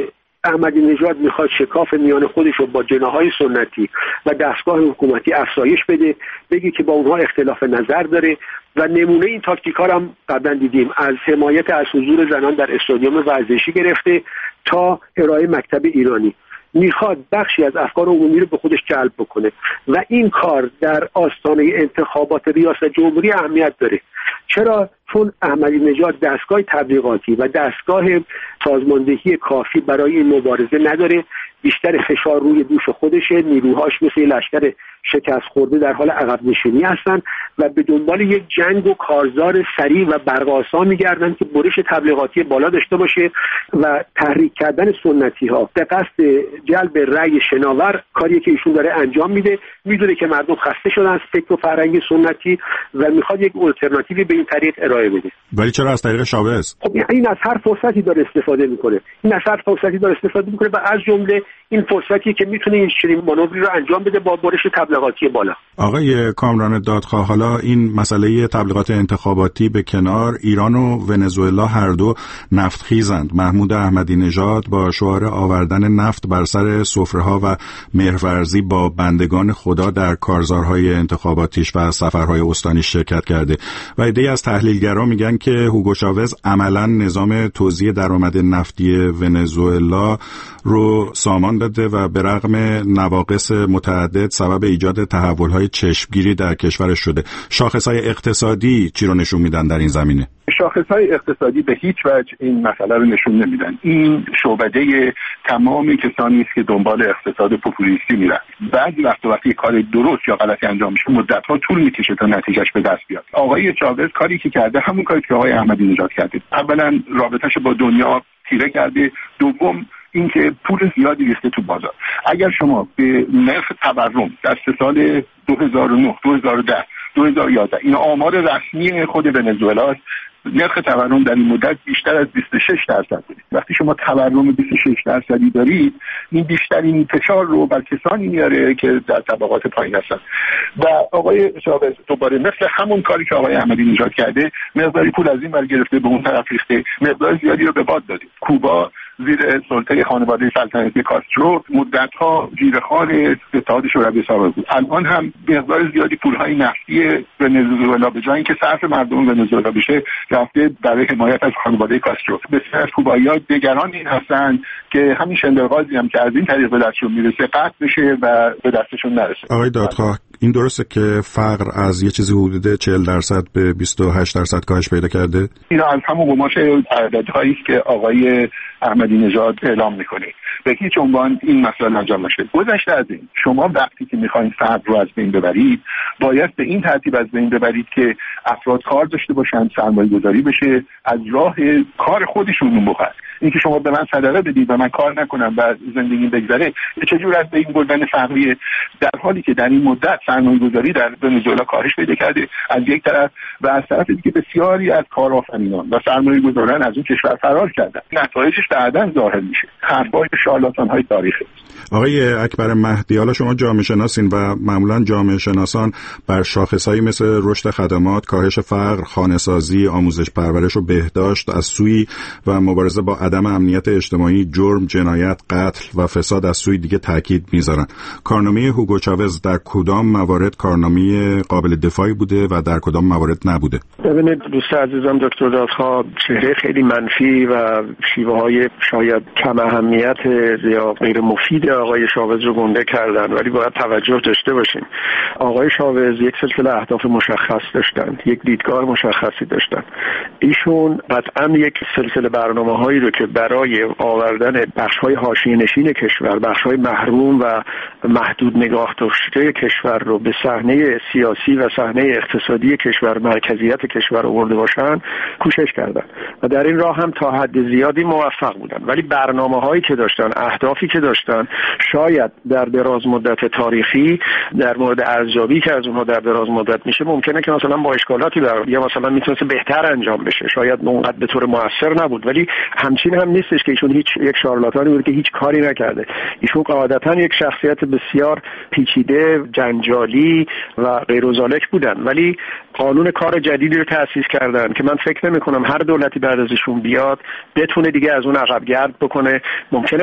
احمدی نژاد میخواد شکاف میان خودش رو با جناحهای سنتی و دستگاه حکومتی افزایش بده، بگه که با اونها اختلاف نظر داره و نمونه این تاکتیکا رو هم قبلا دیدیم، از حمایت از حضور زنان در استادیوم ورزشی گرفته تا ارائه مکتب ایرانی. میخواد بخشی از افکار عمومی رو به خودش جلب بکنه و این کار در آستانه انتخابات ریاست جمهوری اهمیت داره. چرا؟ چون احمدی نژاد دستگاه تبلیغاتی و دستگاه سازماندهی کافی برای این مبارزه نداره، بیشتر فشار روی دوش خودشه، نیروهاش مثل لشکر شکست خورده در حال عقب نشینی هستن و به دنبال یک جنگ و کارزار سریع و برق‌آسا میگردن که برش تبلیغاتی بالا داشته باشه و تحریک کردن سنتی ها به قصد جلب رأی شناور، کاری که ایشون داره انجام میده. میدونه که مردم خسته شدن از فکر و فرهنگ سنتی و میخواد یک آلترناتیوی به این طریق ارائه بده. ولی چرا از طریق شاوز؟ خب این از هر فرصتی داره استفاده میکنه. این از هر فرصتی داره استفاده میکنه و از جمله این فرصتی که میتونه این چنین مانوری رو انجام بده با برش تبلیغاتی بالا. آقای کامران دادخواه، حالا این مسئله تبلیغات انتخاباتی به کنار، ایران و ونزوئلا هر دو نفتخیزند. محمود احمدی نژاد با شعار آوردن نفت بر سر سفره‌ها و مهرورزی با بندگان خدا در کارزارهای انتخاباتیش و سفرهای استانی شرکت کرده و عده‌ای از تحلیلگران میگن که هوگو شاوز عملاً نظام توزیع درآمد نفتی ونزوئلا رو سامان داده و به رغم نواقص متعدد سبب ایجاد تحول‌های چشمگیری در کشورش شده. شاخص‌های اقتصادی چی رو نشون میدن در این زمینه؟ شاخص‌های اقتصادی به هیچ وجه این مسئله رو نشون نمیدن. این شعبده تمام کسانی است که دنبال اقتصاد پوپولیستی میرن. بعضی وقتا وقتی کار درست یا غلطی انجام میشه مدت‌ها طول میکشه تا نتیجهش به دست بیاد. آقای چاوز کاری که کرده همون کاری که آقای احمدی نژاد کرده. اولا رابطه‌اش با دنیا تیره کرده، دوم اینکه پول زیادی ریخته تو بازار. اگر شما به نرخ تورم در سال دو هزار و نه، دو هزار و ده، دو هزار و یازده این آمار رسمی خود ونزوئلا است، نرخ تورم در این مدت بیشتر از بیست و شش درصد بود. وقتی شما تورم بیست و شش درصدی دارید، این بیشترین فشار رو بر کسانی میاره که در طبقات پایین هستن. و آقای شاوز دوباره مثل همون کاری که آقای احمدی نژاد کرده، مقداری پول از این ور گرفته به اون طرف ریخته، مقدار زیادی رو به باد داده. کوبا زیر سلطه خانواده سلطنتی کاسترو مدت‌ها زیرخوان اتحاد شوروی سابق بود. الان هم مقدار زیادی پول‌های نفتی ونزوئلا به جای اینکه صرف مردم ونزوئلا بشه رفته برای حمایت از خانواده کاسترو. بسیار از کوبایی‌ها نگران این هستند که همین شندرغازی هم که از این طریق به دستشون میرسه قطع بشه و به دستشون نرسه. آقای دادخواه، این درسته که فقر از یه چیزی حدود چهل درصد به بیست و هشت درصد کاهش پیدا کرده؟ اینا از همون قماش عددهایی است که آقای احمدی نژاد اعلام میکنه. به هیچ عنوان این مسئله انجام نشد. گذشته از این، شما وقتی که میخواین فقر رو از بین ببرید، باید به این ترتیب از بین ببرید که افراد کار داشته باشن، سرمایه گذاری بشه، از راه کار خودشون بخورن. اینکه شما به من صدقه بدید و من کار نکنم و زندگی بگذره، چه جور از این گلدن فقریه، در حالی که در این مدت سرمایه‌گذاری در ونزوئلا کاهش پیدا کرده از یک طرف و از طرف دیگه بسیاری از کارآفرینان و سرمایه‌گذاران از اون کشور فرار کردن. نتایجش بعداً ظاهر میشه. حرفای شارلاتان‌های تاریخی. آقای اکبر مهدی، حالا شما جامعه شناسین و معمولا جامعه شناسان بر شاخصهایی مثل رشد خدمات، کاهش فقر، خانه‌سازی، آموزش پرورش و بهداشت از سوی و مبارزه با عدم امنیت اجتماعی، جرم، جنایت، قتل و فساد از سوی دیگه تاکید میذارن. کارنامه هوگو چاوز در کدام موارد کارنامه قابل دفاعی بوده و در کدام موارد نبوده؟ ببینید دوست عزیزم دکتر دادخواه چهره خیلی منفی و شیوه های شاید کم اهمیت یا غیر مفید آقای شاوز رو گنده کردن، ولی باید توجه داشته باشیم. آقای شاوز یک سلسله اهداف مشخص داشتند، یک دیدگاه مشخصی داشتند. ایشون قطعا یک سلسله برنامه‌هایی رو که برای آوردن بخش‌های حاشیه‌نشین کشور، بخش‌های محروم و محدود نگاه داشته کشور رو به صحنه سیاسی و صحنه اقتصادی کشور، مرکزیت کشور آورده باشن، کوشش کردن و در این راه هم تا حد زیادی موفق بودن. ولی برنامه‌هایی که داشتن، اهدافی که داشتن، شاید در دراز مدت تاریخی در مورد ارزیابی که از اونها در دراز مدت میشه ممکنه که مثلا با اشکالاتی در یا مثلا میتونه بهتر انجام بشه، شاید اونقدر به طور موثر نبود، ولی همچین هم نیستش که ایشون هیچ یک شارلاتانی بود که هیچ کاری نکرده. ایشون قاعدتاً یک شخصیت بسیار پیچیده، جنجالی و غیر ذالک بودن، ولی قانون کار جدیدی رو تأسیس کردن که من فکر نمی‌کنم هر دولتی بعد از ایشون بیاد بتونه دیگه از اون عقب گرد بکنه. ممکنه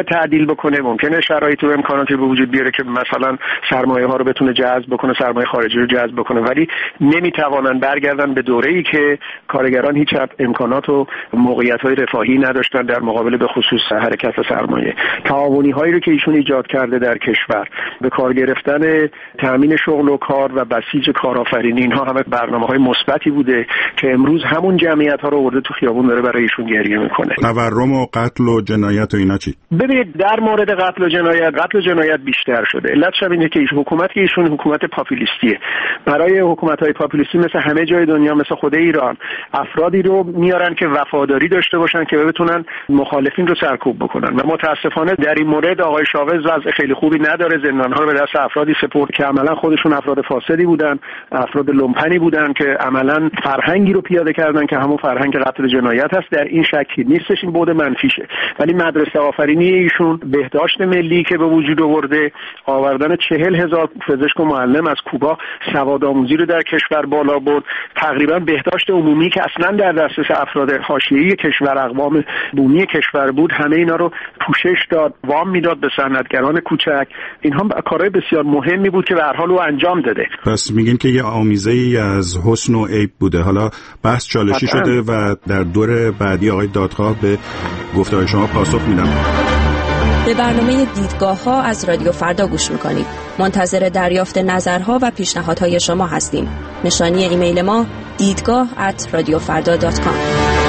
تعدیل بکنه، ممکنه شرایط و امکاناتی به وجود بیاره که مثلا سرمایه ها رو بتونه جذب بکنه، سرمایه خارجی رو جذب بکنه، ولی نمیتوانن برگردن به دوره‌ای که کارگران هیچ امکانات و موقعیت‌های رفاهی نداشتن در مقابل به خصوص حرکت سرمایه. تعاونی هایی رو که ایشون ایجاد کرده در کشور، به کار گرفتن تامین شغل و کار و بسیج کارآفرینی، اینها همه برنامه‌های مثبتی بوده که امروز همون جمعیت ها رو آورده تو خیابون داره برای ایشون گریه میکنه. تورم و قتل و جنایت و اینا چی؟ ببینید در مورد قتل و جنایت، قتل و جنایت بیشتر شده. علتش اینه که ایشون حکومت که ایشون حکومت پاپولیستیه. برای حکومت‌های پاپولیستی مثل همه جای دنیا، مثل خود ایران، افرادی رو میارن که وفاداری داشته باشن که بتونن مخالفین رو سرکوب بکنن و متاسفانه در این مورد آقای شاوز وضع خیلی خوبی نداره. زندان‌ها رو به دست افرادی سپرد که عملاً خودشون افراد فاسدی بودن، افراد لومپنی بودن که عملاً فرهنگی رو پیاده کردن که همون فرهنگ قتل جنایت هست. در این شکی نیستش، این بعد منفیشه. ولی مدرسه آفرینی ایشون، بهداشت ملی که به وجود آورده، آوردن چهل هزار پزشک و معلم از کوبا، سوادآموزی رو در کشور بالا برد، تقریبا بهداشت عمومی که اصلا در دسترس افراد حاشیه‌ای کشور، اقوام بومی کشور بود، همه اینا رو پوشش داد، وام میداد به صنعتگران کوچک. اینها کارهای بسیار مهمی بود که به هر حال او انجام داده. پس میگین که یه آمیزه‌ای از حسن و عیب بوده. حالا بحث چالشی حتما شده و در دور بعدی آقای دادخواه به گفته‌های شما پاسخ میدم. به برنامه دیدگاه ها از رادیو فردا گوش میکنید. منتظر دریافت نظرها و پیشنهادهای شما هستیم. نشانی ایمیل ما دیدگاه ات رادیو فردا دات کام.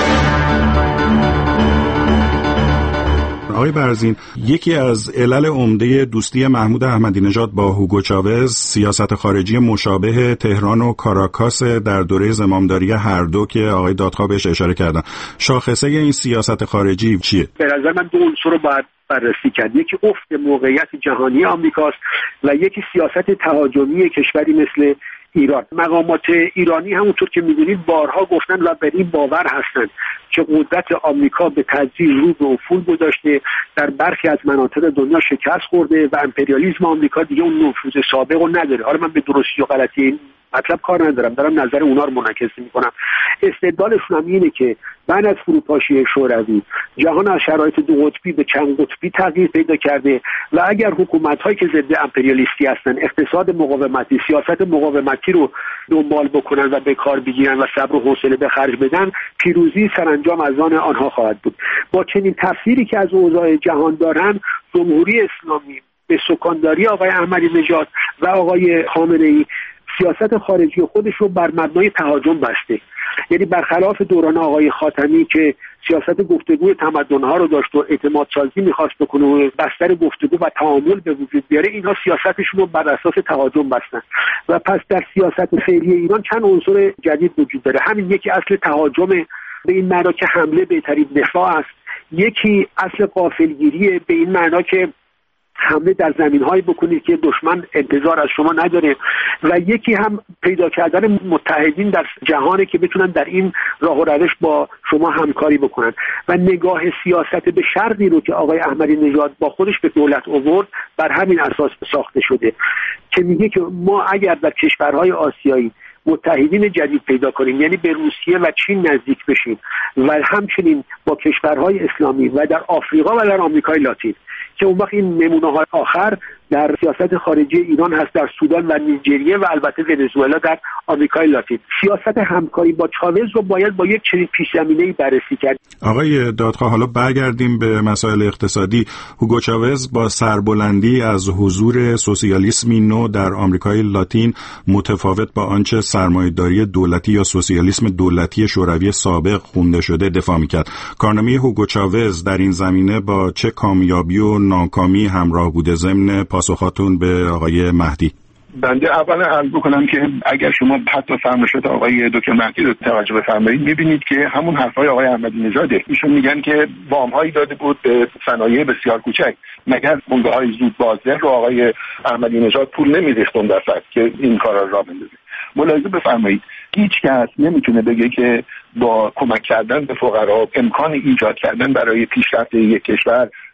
آقای برزین، یکی از علل عمده دوستی محمود احمدی نژاد با هوگو چاوز سیاست خارجی مشابه تهران و کاراکاس در دوره زمامداری هر دو که آقای دادخواه بهش اشاره کردن. شاخصه این سیاست خارجی چیه؟ به نظر من دو عنصر رو باید بررسی کرد. یکی افت موقعیت جهانی آمریکاست و یکی سیاست تهاجمی کشوری مثل ایران. مقامات ایرانی همونطور که می‌دونید بارها گفتن و بر این باور هستند که قدرت آمریکا به تدریج رو به افول گذاشته، در برخی از مناطق دنیا شکست خورده و امپریالیسم آمریکا دیگه اون نفوذ سابق رو نداره. حالا من به درستی و غلطی این مطلب کار ندارم، دارم نظر اونا رو منعکس میکنم. استدلالشون هم اینه که بعد از فروپاشی شوروی جهان از شرایط دو قطبی به چند قطبی تغییر پیدا کرده و اگر حکومت‌هایی که ضد امپریالیستی هستن اقتصاد مقاومتی، سیاست مقاومتی رو دنبال بکنن و به کار بگیرن و صبر و حوصله به خرج بدن، پیروزی سرانجام از آن آنها خواهد بود. با چنین تفسیری که از اوضاع جهان دارن، جمهوری اسلامی به سکانداری آقای احمدی نژاد و آقای خامنه‌ای سیاست خارجی خودش رو بر مبنای تهاجم بسته. یعنی برخلاف دوران آقای خاتمی که سیاست گفتگوی تمدن‌ها رو داشت و اعتماد سازی می‌خواست بکنه و بستر گفتگو و تعامل به وجود بیاره، اینها سیاستشون رو بر اساس تهاجم بستن و پس در سیاست فعلی ایران چند عنصر جدید وجود داره. همین یکی اصل تهاجم به این معنا که حمله بهترین دفاع است، یکی اصل غافلگیری به این معنا که حمله در زمین‌هایی بکنید که دشمن انتظار از شما نداره و یکی هم پیدا کردن متحدین در جهانی که بتونن در این راه و روش با شما همکاری بکنن و نگاه سیاست به شرقی رو که آقای احمدی نژاد با خودش به دولت آورد بر همین اساس ساخته شده که میگه که ما اگر در کشورهای آسیایی متحدین جدید پیدا کنیم، یعنی به روسیه و چین نزدیک بشیم و همچنین با کشورهای اسلامی و در آفریقا و در آمریکای لاتین، که اون وقت این نمونه‌های آخر در سیاست خارجی ایران هست، در سودان و نیجریه و البته ونزوئلا در آمریکای لاتین. سیاست همکاری با چاوز رو باید با یک چنین پیش‌زمینه‌ای بررسی کرد. آقای دادخواه، حالا برگردیم به مسائل اقتصادی. هوگو چاوز با سربلندی از حضور سوسیالیسمی نو در آمریکای لاتین متفاوت با آنچه سرمایه‌داری دولتی یا سوسیالیسم دولتی شوروی سابق خونده شده دفاع می‌کرد. کارنامه هوگو چاوز در این زمینه با چه کامیابی و ناکامی همراه بوده؟ ضمن پاسخاتون به آقای مهدی. بنده اولا عرض بکنم که اگر شما حتی فرمایشات آقای دکتر مهدی رو توجه بفرمایید می‌بینید که همون حرفای آقای احمدی نژاده. ایشون میگن که وام‌هایی داده بود به صنایع بسیار کوچک، مگر بنگاه‌های زود بازده رو آقای احمدی نژاد پول نمی‌ریخت اون دفعه که این کارا را بندازه. ملاحظه بفرمایید هیچ کس نمیتونه بگه که با کمک کردن به فقرا امکان ایجاد کردن برای پیشرفت یک کشور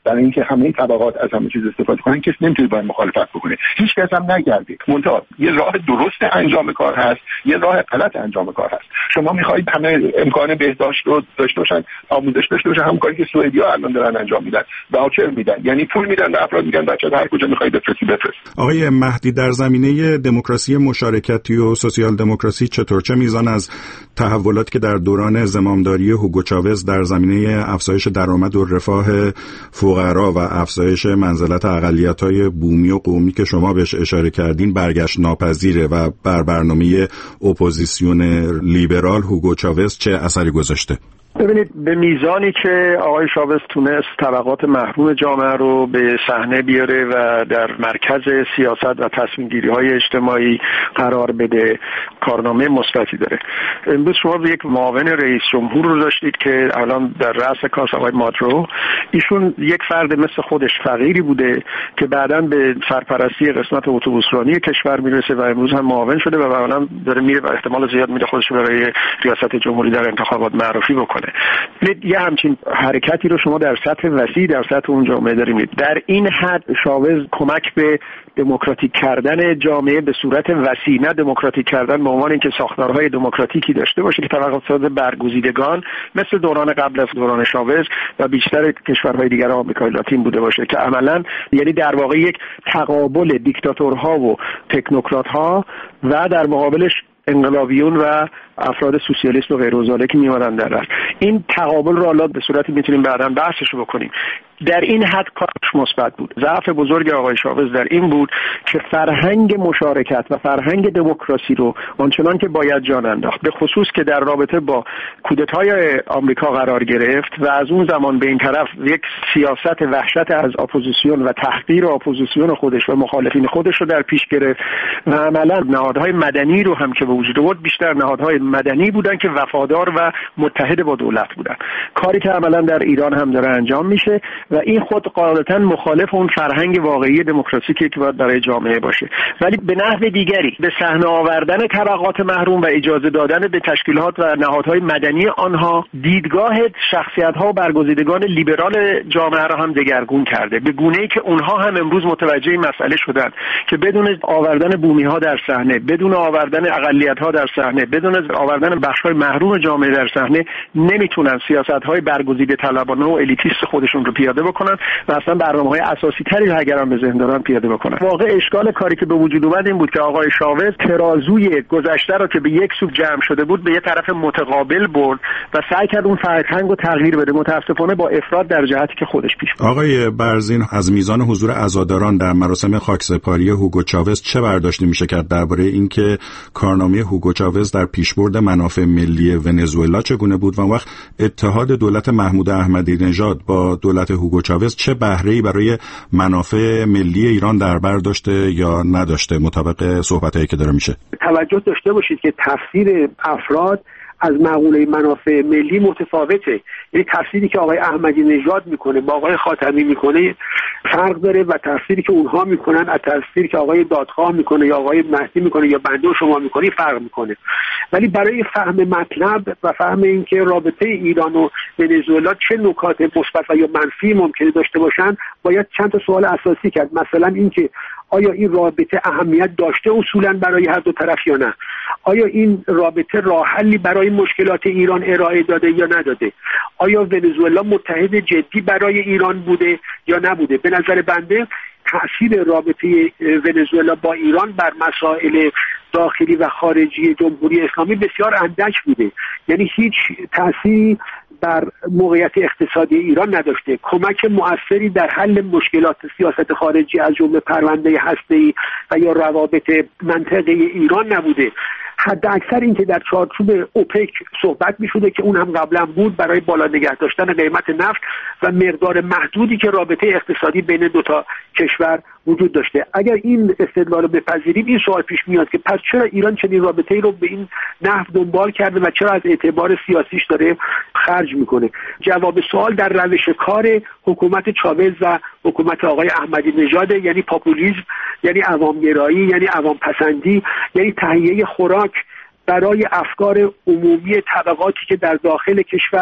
برای اینکه همه طبقات از همه چیز استفاده کنن، کسی نمیتونه باید مخالفت بکنه، هیچ کس هم نگرده. منتها یه راه درست انجام کار هست، یه راه غلط انجام کار هست. شما میخواهید همه امکان بهداشت رو داشته باشن، آموزش داشته باشن، همون کاری که سوئدی‌ها الان دارن انجام میدن، واوچر میدن، یعنی پول میدن به افراد، میگن بچه‌ها هر کجا میخواید بفرستی بفرست. آقای مهدی، در زمینه دموکراسی مشارکتی و سوسیال دموکراسی چطور، چه میزان از تحولاتی که در دوران زمامداری هوگو چاوز در زمینه افزایش درآمد و رفاه فقرا و افزایش منزلت اقلیت‌های بومی و قومی که شما بهش اشاره کردین برگشت ناپذیره و بر برنامه اپوزیسیون لیبرال هوگو چاوز چه اثری گذاشته؟ ببینید، به میزانی که آقای شاوز تونست طبقات محروم جامعه رو به صحنه بیاره و در مرکز سیاست و تصمیم گیری های اجتماعی قرار بده، کارنامه مثبتی داره. امروز شما یک معاون رئیس جمهور رو داشتید که الان در رأس کار آقای مادرو، ایشون یک فرد مثل خودش فقیری بوده که بعداً به سرپرستی قسمت اتوبوسرانی کشور میرسه و امروز هم معاون شده و الان داره میره و احتمال زیاد میره خودش برای ریاست جمهوری در انتخابات معرفی بکنه. یه همچین حرکتی رو شما در سطح وسیع در سطح اون جامعه دارید. در این حد شاوز کمک به دموکراتیک کردن جامعه به صورت وسیع، نه دموکراتیک کردن به عنوان اینکه ساختارهای دموکراتیکی داشته باشه که طبقات برگزیدگان مثل دوران قبل از دوران شاوز و بیشتر کشورهای دیگر آمریکای لاتین بوده باشه که عملاً یعنی در واقع یک تقابل دیکتاتورها و تکنوکرات‌ها و در مقابلش انقلابیون و افراد سوسیالیست و غیر و ذالک میومدن در رأس. این تقابل رو حالا به صورتی میتونیم بعداً بحثش رو بکنیم. در این حد کارش مثبت بود. ضعف بزرگ آقای شاوز در این بود که فرهنگ مشارکت و فرهنگ دموکراسی رو آنچنان که باید جان انداخت، به خصوص که در رابطه با کودتای آمریکا قرار گرفت و از اون زمان به این طرف یک سیاست وحشت از اپوزیسیون و تحقیر اپوزیسیون خودش و مخالفین خودش رو در پیش گرفت و عملاً نهادهای مدنی رو هم که به وجود آورد بیشتر نهادهای مدنی بودن که وفادار و متحد با دولت بودن، کاری که عملاً در ایران هم داره انجام میشه و این خود قاعدتاً مخالف اون فرهنگ واقعی دموکراتیکی که باید برای جامعه باشه. ولی به نحو دیگری به صحنه آوردن طبقات محروم و اجازه دادن به تشکیلات و نهادهای مدنی آنها دیدگاه شخصیت‌ها و برگزیدگان لیبرال جامعه را هم دگرگون کرده، به گونه‌ای که اونها هم امروز متوجه این مسئله شدن که بدون آوردن بومی‌ها در صحنه، بدون آوردن اقلیت‌ها در صحنه، بدون آوردن بخش‌های محروم جامعه در صحنه نمیتونن سیاست‌های برگزیده طلبانه و الیتیست خودشون رو پیاده بکنن و اصلا برنامه‌های اساسی تری اگر هم به ذهن دارن پیاده بکنن. واقع اشکال کاری که به وجود اومد این بود که آقای شاوز ترازوی گذشته رو که به یک سو جمع شده بود به یه طرف متقابل برد و سعی کرد اون فرهنگ رو تغییر بده، متاسفانه با افراط در جهتی که خودش پیش برد. آقای برزین، از میزان حضور عزاداران در مراسم خاکسپاری هوگو چاوز چه برداشتی میشه کرد درباره اینکه کارنامه هوگو چاوز در پیشبرد منافع ملی ونزوئلا چگونه بود و اون وقت اتحاد دولت محمود احمدی نژاد با دولت هوگو چاوز چه بهره‌ای برای منافع ملی ایران در بر داشته یا نداشته مطابق صحبتایی که داره میشه؟ توجه داشته باشید که تفسیر افراد از مقوله منافع ملی متفاوته. یعنی تفسیری که آقای احمدی نژاد میکنه با آقای خاتمی میکنه فرق داره و تفسیری که اونها میکنن از تفسیری که آقای دادخواه میکنه یا آقای مهدی میکنه یا بنده و شما میکنی فرق میکنه. ولی برای فهم مطلب و فهم اینکه رابطه ایران و ونزوئلا چه نکات مثبت و یا منفی ممکنه داشته باشن باید چند تا سوال اساسی کرد. مثلا اینکه آیا این رابطه اهمیت داشته اصولاً برای هر دو طرف یا نه؟ آیا این رابطه راه حلی برای مشکلات ایران ارائه داده یا نداده؟ آیا ونزوئلا متحد جدی برای ایران بوده یا نبوده؟ به نظر بنده تأثیر رابطه ونزوئلا با ایران بر مسائل داخلی و خارجی جمهوری اسلامی بسیار اندک بوده. یعنی هیچ تأثیری بر موقعیت اقتصادی ایران نداشته، کمک مؤثری در حل مشکلات سیاست خارجی از جمله پرونده هسته‌ای و یا روابط منطقه ایران نبوده. حد اکثر این که در چارچوب اوپک صحبت می شده که اون هم قبلا بود برای بالا نگه داشتن قیمت نفت و مقدار محدودی که رابطه اقتصادی بین دو تا کشور وجود داشته. اگر این استدلال رو بپذیریم این سوال پیش میاد که پس چرا ایران چنین رابطه‌ای رو به این نحو دنبال کرده و چرا از اعتبار سیاسیش داره خرج میکنه؟ جواب سوال در روش کار حکومت چاوز و حکومت آقای احمدی نژاد، یعنی پاپولیسم، یعنی عوامگرایی، یعنی عوام پسندی، یعنی تهیه خوراک برای افکار عمومی طبقاتی که در داخل کشور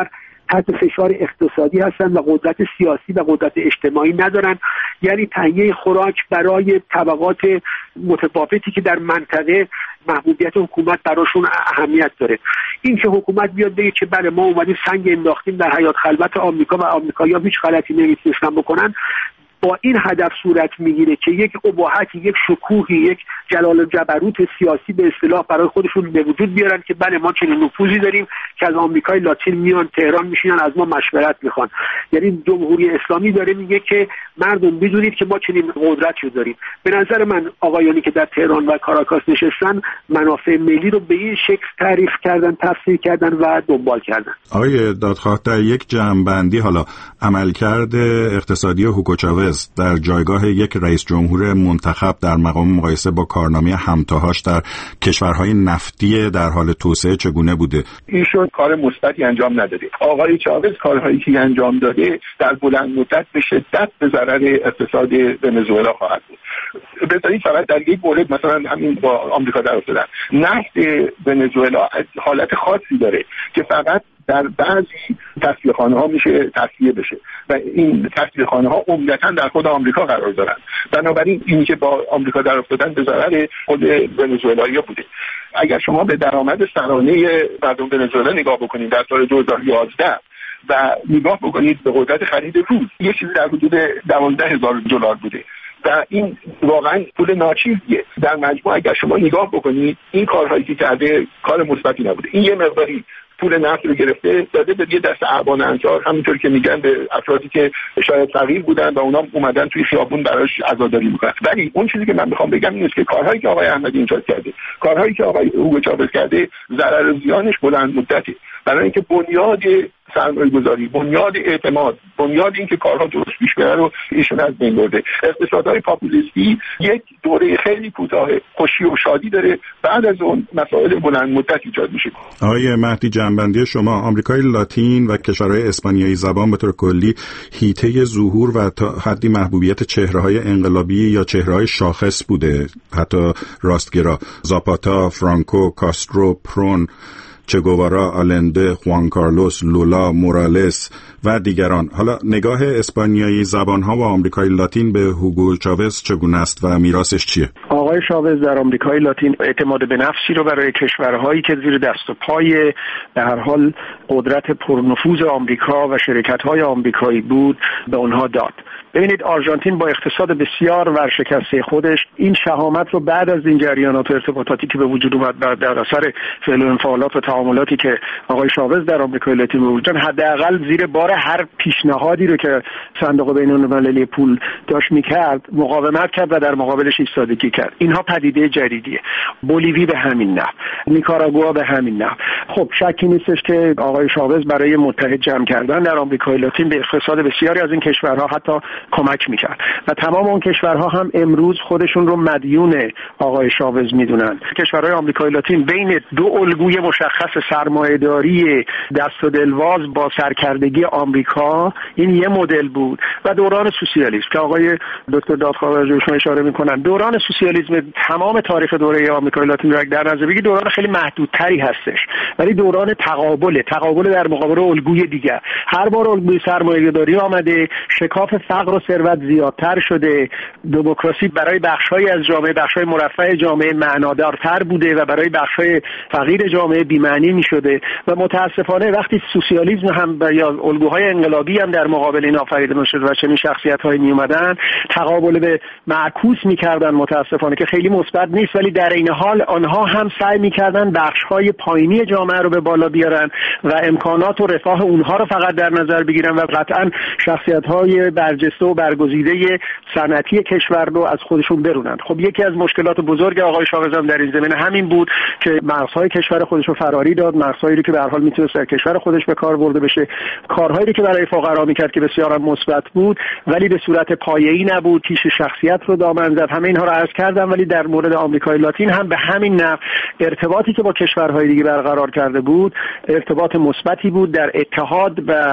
تحت فشار اقتصادی هستن و قدرت سیاسی و قدرت اجتماعی ندارن. یعنی تهیه خوراک برای طبقات متفاوتی که در منطقه محبوبیت حکومت براشون اهمیت داره. این که حکومت بیاد بگه که بله ما اومدیم سنگ انداختیم در حیات خلوت آمریکا و آمریکایی‌ها هیچ غلطی نمیتونستن بکنن، با این هدف صورت میگیره که یک اباحتی، یک شکوهی، یک جلال و جبروت سیاسی به اصطلاح برای خودشون به وجود بیارن که بله ما چنین نفوذی داریم که از آمریکای لاتین میان تهران میشینن از ما مشورت میخوان. یعنی جمهوری اسلامی داره میگه که مردم بدونید که ما چنین قدرتی داریم. به نظر من آقایانی که در تهران و کاراکاس نشستن منافع ملی رو به این شکل تعریف کردن، تفسیر کردن و دنبال کردن. آقای دادخواه، در یک جمع‌بندی حالا عملکرد اقتصادی هوگو چاوز در جایگاه یک رئیس جمهور منتخب در مقام مقایسه با کارنامه همتاهاش در کشورهای نفتی در حال توسعه چگونه بوده؟ ایشون کار مثبتی انجام نداده. آقای چاوز کارهایی که انجام داده در بلند مدت به شدت به ضرر اقتصاد ونزوئلا خواهد بود. بذارید فقط در یک مورد مثلا همین با آمریکا در افتادن. نفت ونزوئلا حالت خاصی داره که فقط در بعضی تصفیه‌خانه ها میشه تصفیه بشه و این تصفیه‌خانه ها عمدتاً در خود آمریکا قرار دارن. بنابراین اینی که با آمریکا در افتادن به ضرر خود ونزوئلایی بوده. اگر شما به درآمد سرانه مردم ونزوئلا نگاه بکنید در سال دو هزار و یازده و نگاه بکنید به قدرت خرید روز، یه چیزی در حدود دوازده هزار دلار بوده و این واقعا پول ناچیزیه. در مجموع اگر شما نگاه بکنید این کارهایی که کرده کار مثبتی نبوده. این یه مقداری پول نفت رو گرفته داده به یه دست اعوان انصار، همینطور که میگن به افرادی که شاید فقیر بودن و اونا اومدن توی خیابون براش عزاداری میکنن. ولی اون چیزی که من میخوام بگم اینه که کارهایی که آقای احمدی نژاد کرده، کارهایی که آقای هوگو چاوز کرده، ضرر و زیانش بلند مدته. برای اینکه بنیاد سرمایه گذاری، بنیاد اعتماد، بنیاد اینکه کارها درست پیش بره رو ایشون از بین برده. اقتصادهای پاپولیستی یک دوره خیلی کوتاه خوشی و شادی داره، بعد از اون مسائل بلند مدت ایجاد میشه. آقای مهدی، جنبندی شما، آمریکای لاتین و کشورهای اسپانیایی زبان به طور کلی هیته ظهور و تا حدی محبوبیت چهره‌های انقلابی یا چهره‌های شاخص بوده، حتی راستگرا، زاپاتا، فرانکو، کاسترو، پرون، چگوارا، آلنده، خوان کارلوس، لولا، مورالس و دیگران. حالا نگاه اسپانیایی زبانها و آمریکای لاتین به هوگو چاوز چگونه است و میراثش چیه؟ آقای چاوز در آمریکای لاتین اعتماد به نفسی رو برای کشورهایی که زیر دست و پای به هر حال قدرت پرنفوذ آمریکا و شرکت‌های آمریکایی بود به اونها داد. ببینید آرژانتین با اقتصاد بسیار ورشکسته خودش این شهامت رو بعد از این جریانات و ارتباطاتی که به وجود اومد در اثر فعل و انفعالات و تعاملاتی که آقای چاوز در آمریکای لاتین به وجود حداقل زیر بار هر پیشنهادی رو که صندوق بین‌المللی پول داشت میکرد مقاومت کرد و در مقابلش ایستادگی کرد. اینها پدیده جدیدیه. بولیوی به همین نحو، نیکاراگوآ به همین نحو. خب شکی نیستش که آقای چاوز برای متحد جمع کردن در آمریکای لاتین به اقتصاد بسیاری از این کشورها حتی کمک میکرد و تمام اون کشورها هم امروز خودشون رو مدیون آقای چاوز میدونن. کشورهای آمریکای لاتین بین دو الگوی مشخص سرمایه‌داری دست و دلواز با سرکردگی آمریکا، این یه مدل بود، و دوران سوسیالیسم که آقای دکتر دادخواه روشون اشاره میکنن. دوران سوسیالیسم تمام تاریخ دوره آمریکای لاتین رو در نظر بگیرید دوران خیلی محدودتری هستش، ولی دوران تقابل تقابل در مقابل الگوی دیگر. هر بار الگوی سرمایه‌داری آمده، شکاف فقر و ثروت زیادتر شده، دموکراسی برای بخش‌های از جامعه، بخش‌های مرفه جامعه معنادارتر بوده و برای بخش‌های فقیر جامعه بی‌معنی می‌شده و متأسفانه وقتی سوسیالیسم هم یا الگوهای انقلابی هم در مقابل این آفریده می‌شد و چنین شخصیت‌هایی می‌اومدن تقابل به معکوس می‌کردن، متأسفانه که خیلی مثبت نیست، ولی در این حال آنها هم سعی می‌کردن بخش‌های پایینی جامعه رو به بالا بیارن و امکانات و رفاه اونها رو فقط در نظر بگیرن و قطعاً شخصیت‌های برجسته و برگزیده صنعتی کشور رو از خودشون برونن. خب یکی از مشکلات بزرگ آقای چاوز هم در این زمینه همین بود که مرزهای کشور خودش رو فراری داد، مرزهایی که به هر حال میتونست در کشور خودش به کار برده بشه، کارهایی که برای فقرا میکرد که بسیار هم مثبت بود ولی به صورت پایه‌ای نبود، تیش شخصیت رو دامن زد. همه اینها رو عرض کردم، ولی در مورد آمریکای لاتین هم به همین نحو ارتباطی که با کشورهای دیگه برقرار کرده بود ارتباط مثبتی بود در اتحاد و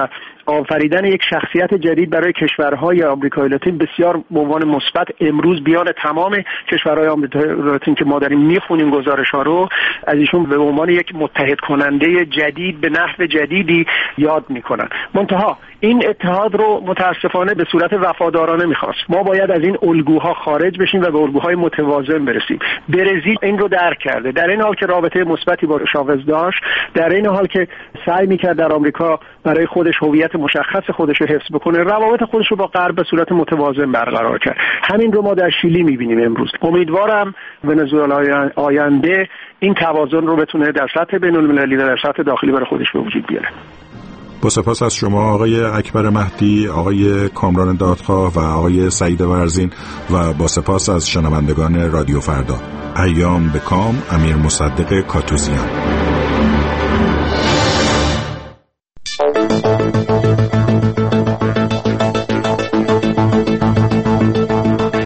آفریدن یک شخصیت جدید برای کشورهای آمریکای لاتین بسیار به عنوان مثبت امروز بیان تمام کشورهای آمریکای لاتین که ما داریم میخونیم گزارش‌ها رو از ایشون به عنوان یک متحد کننده جدید به نحو جدیدی یاد میکنن. منتها این اتحاد رو متاسفانه به صورت وفادارانه میخواست. ما باید از این الگوها خارج بشیم و به الگوهای متوازن برسیم. برزیل این رو درک کرده، در این حال که رابطه مثبتی با شاوز داشت، در این حال که سعی میکرد در آمریکا برای خودش هویت مشخص خودش رو حفظ بکنه، روابط خودش رو با غرب به صورت متوازن برقرار کرد. همین رو ما در شیلی میبینیم امروز. امیدوارم ونزوئلا آینده این توازن رو بتونه در سطح بین‌المللی و در سطح داخلی برای خودش به وجود بیاره. با سپاس از شما آقای اکبر مهدی، آقای کامران دادخواه و آقای سعید ورزین و با سپاس از شنوندگان رادیو فردا. ایام به کام، امیر مصدق کاتوزیان.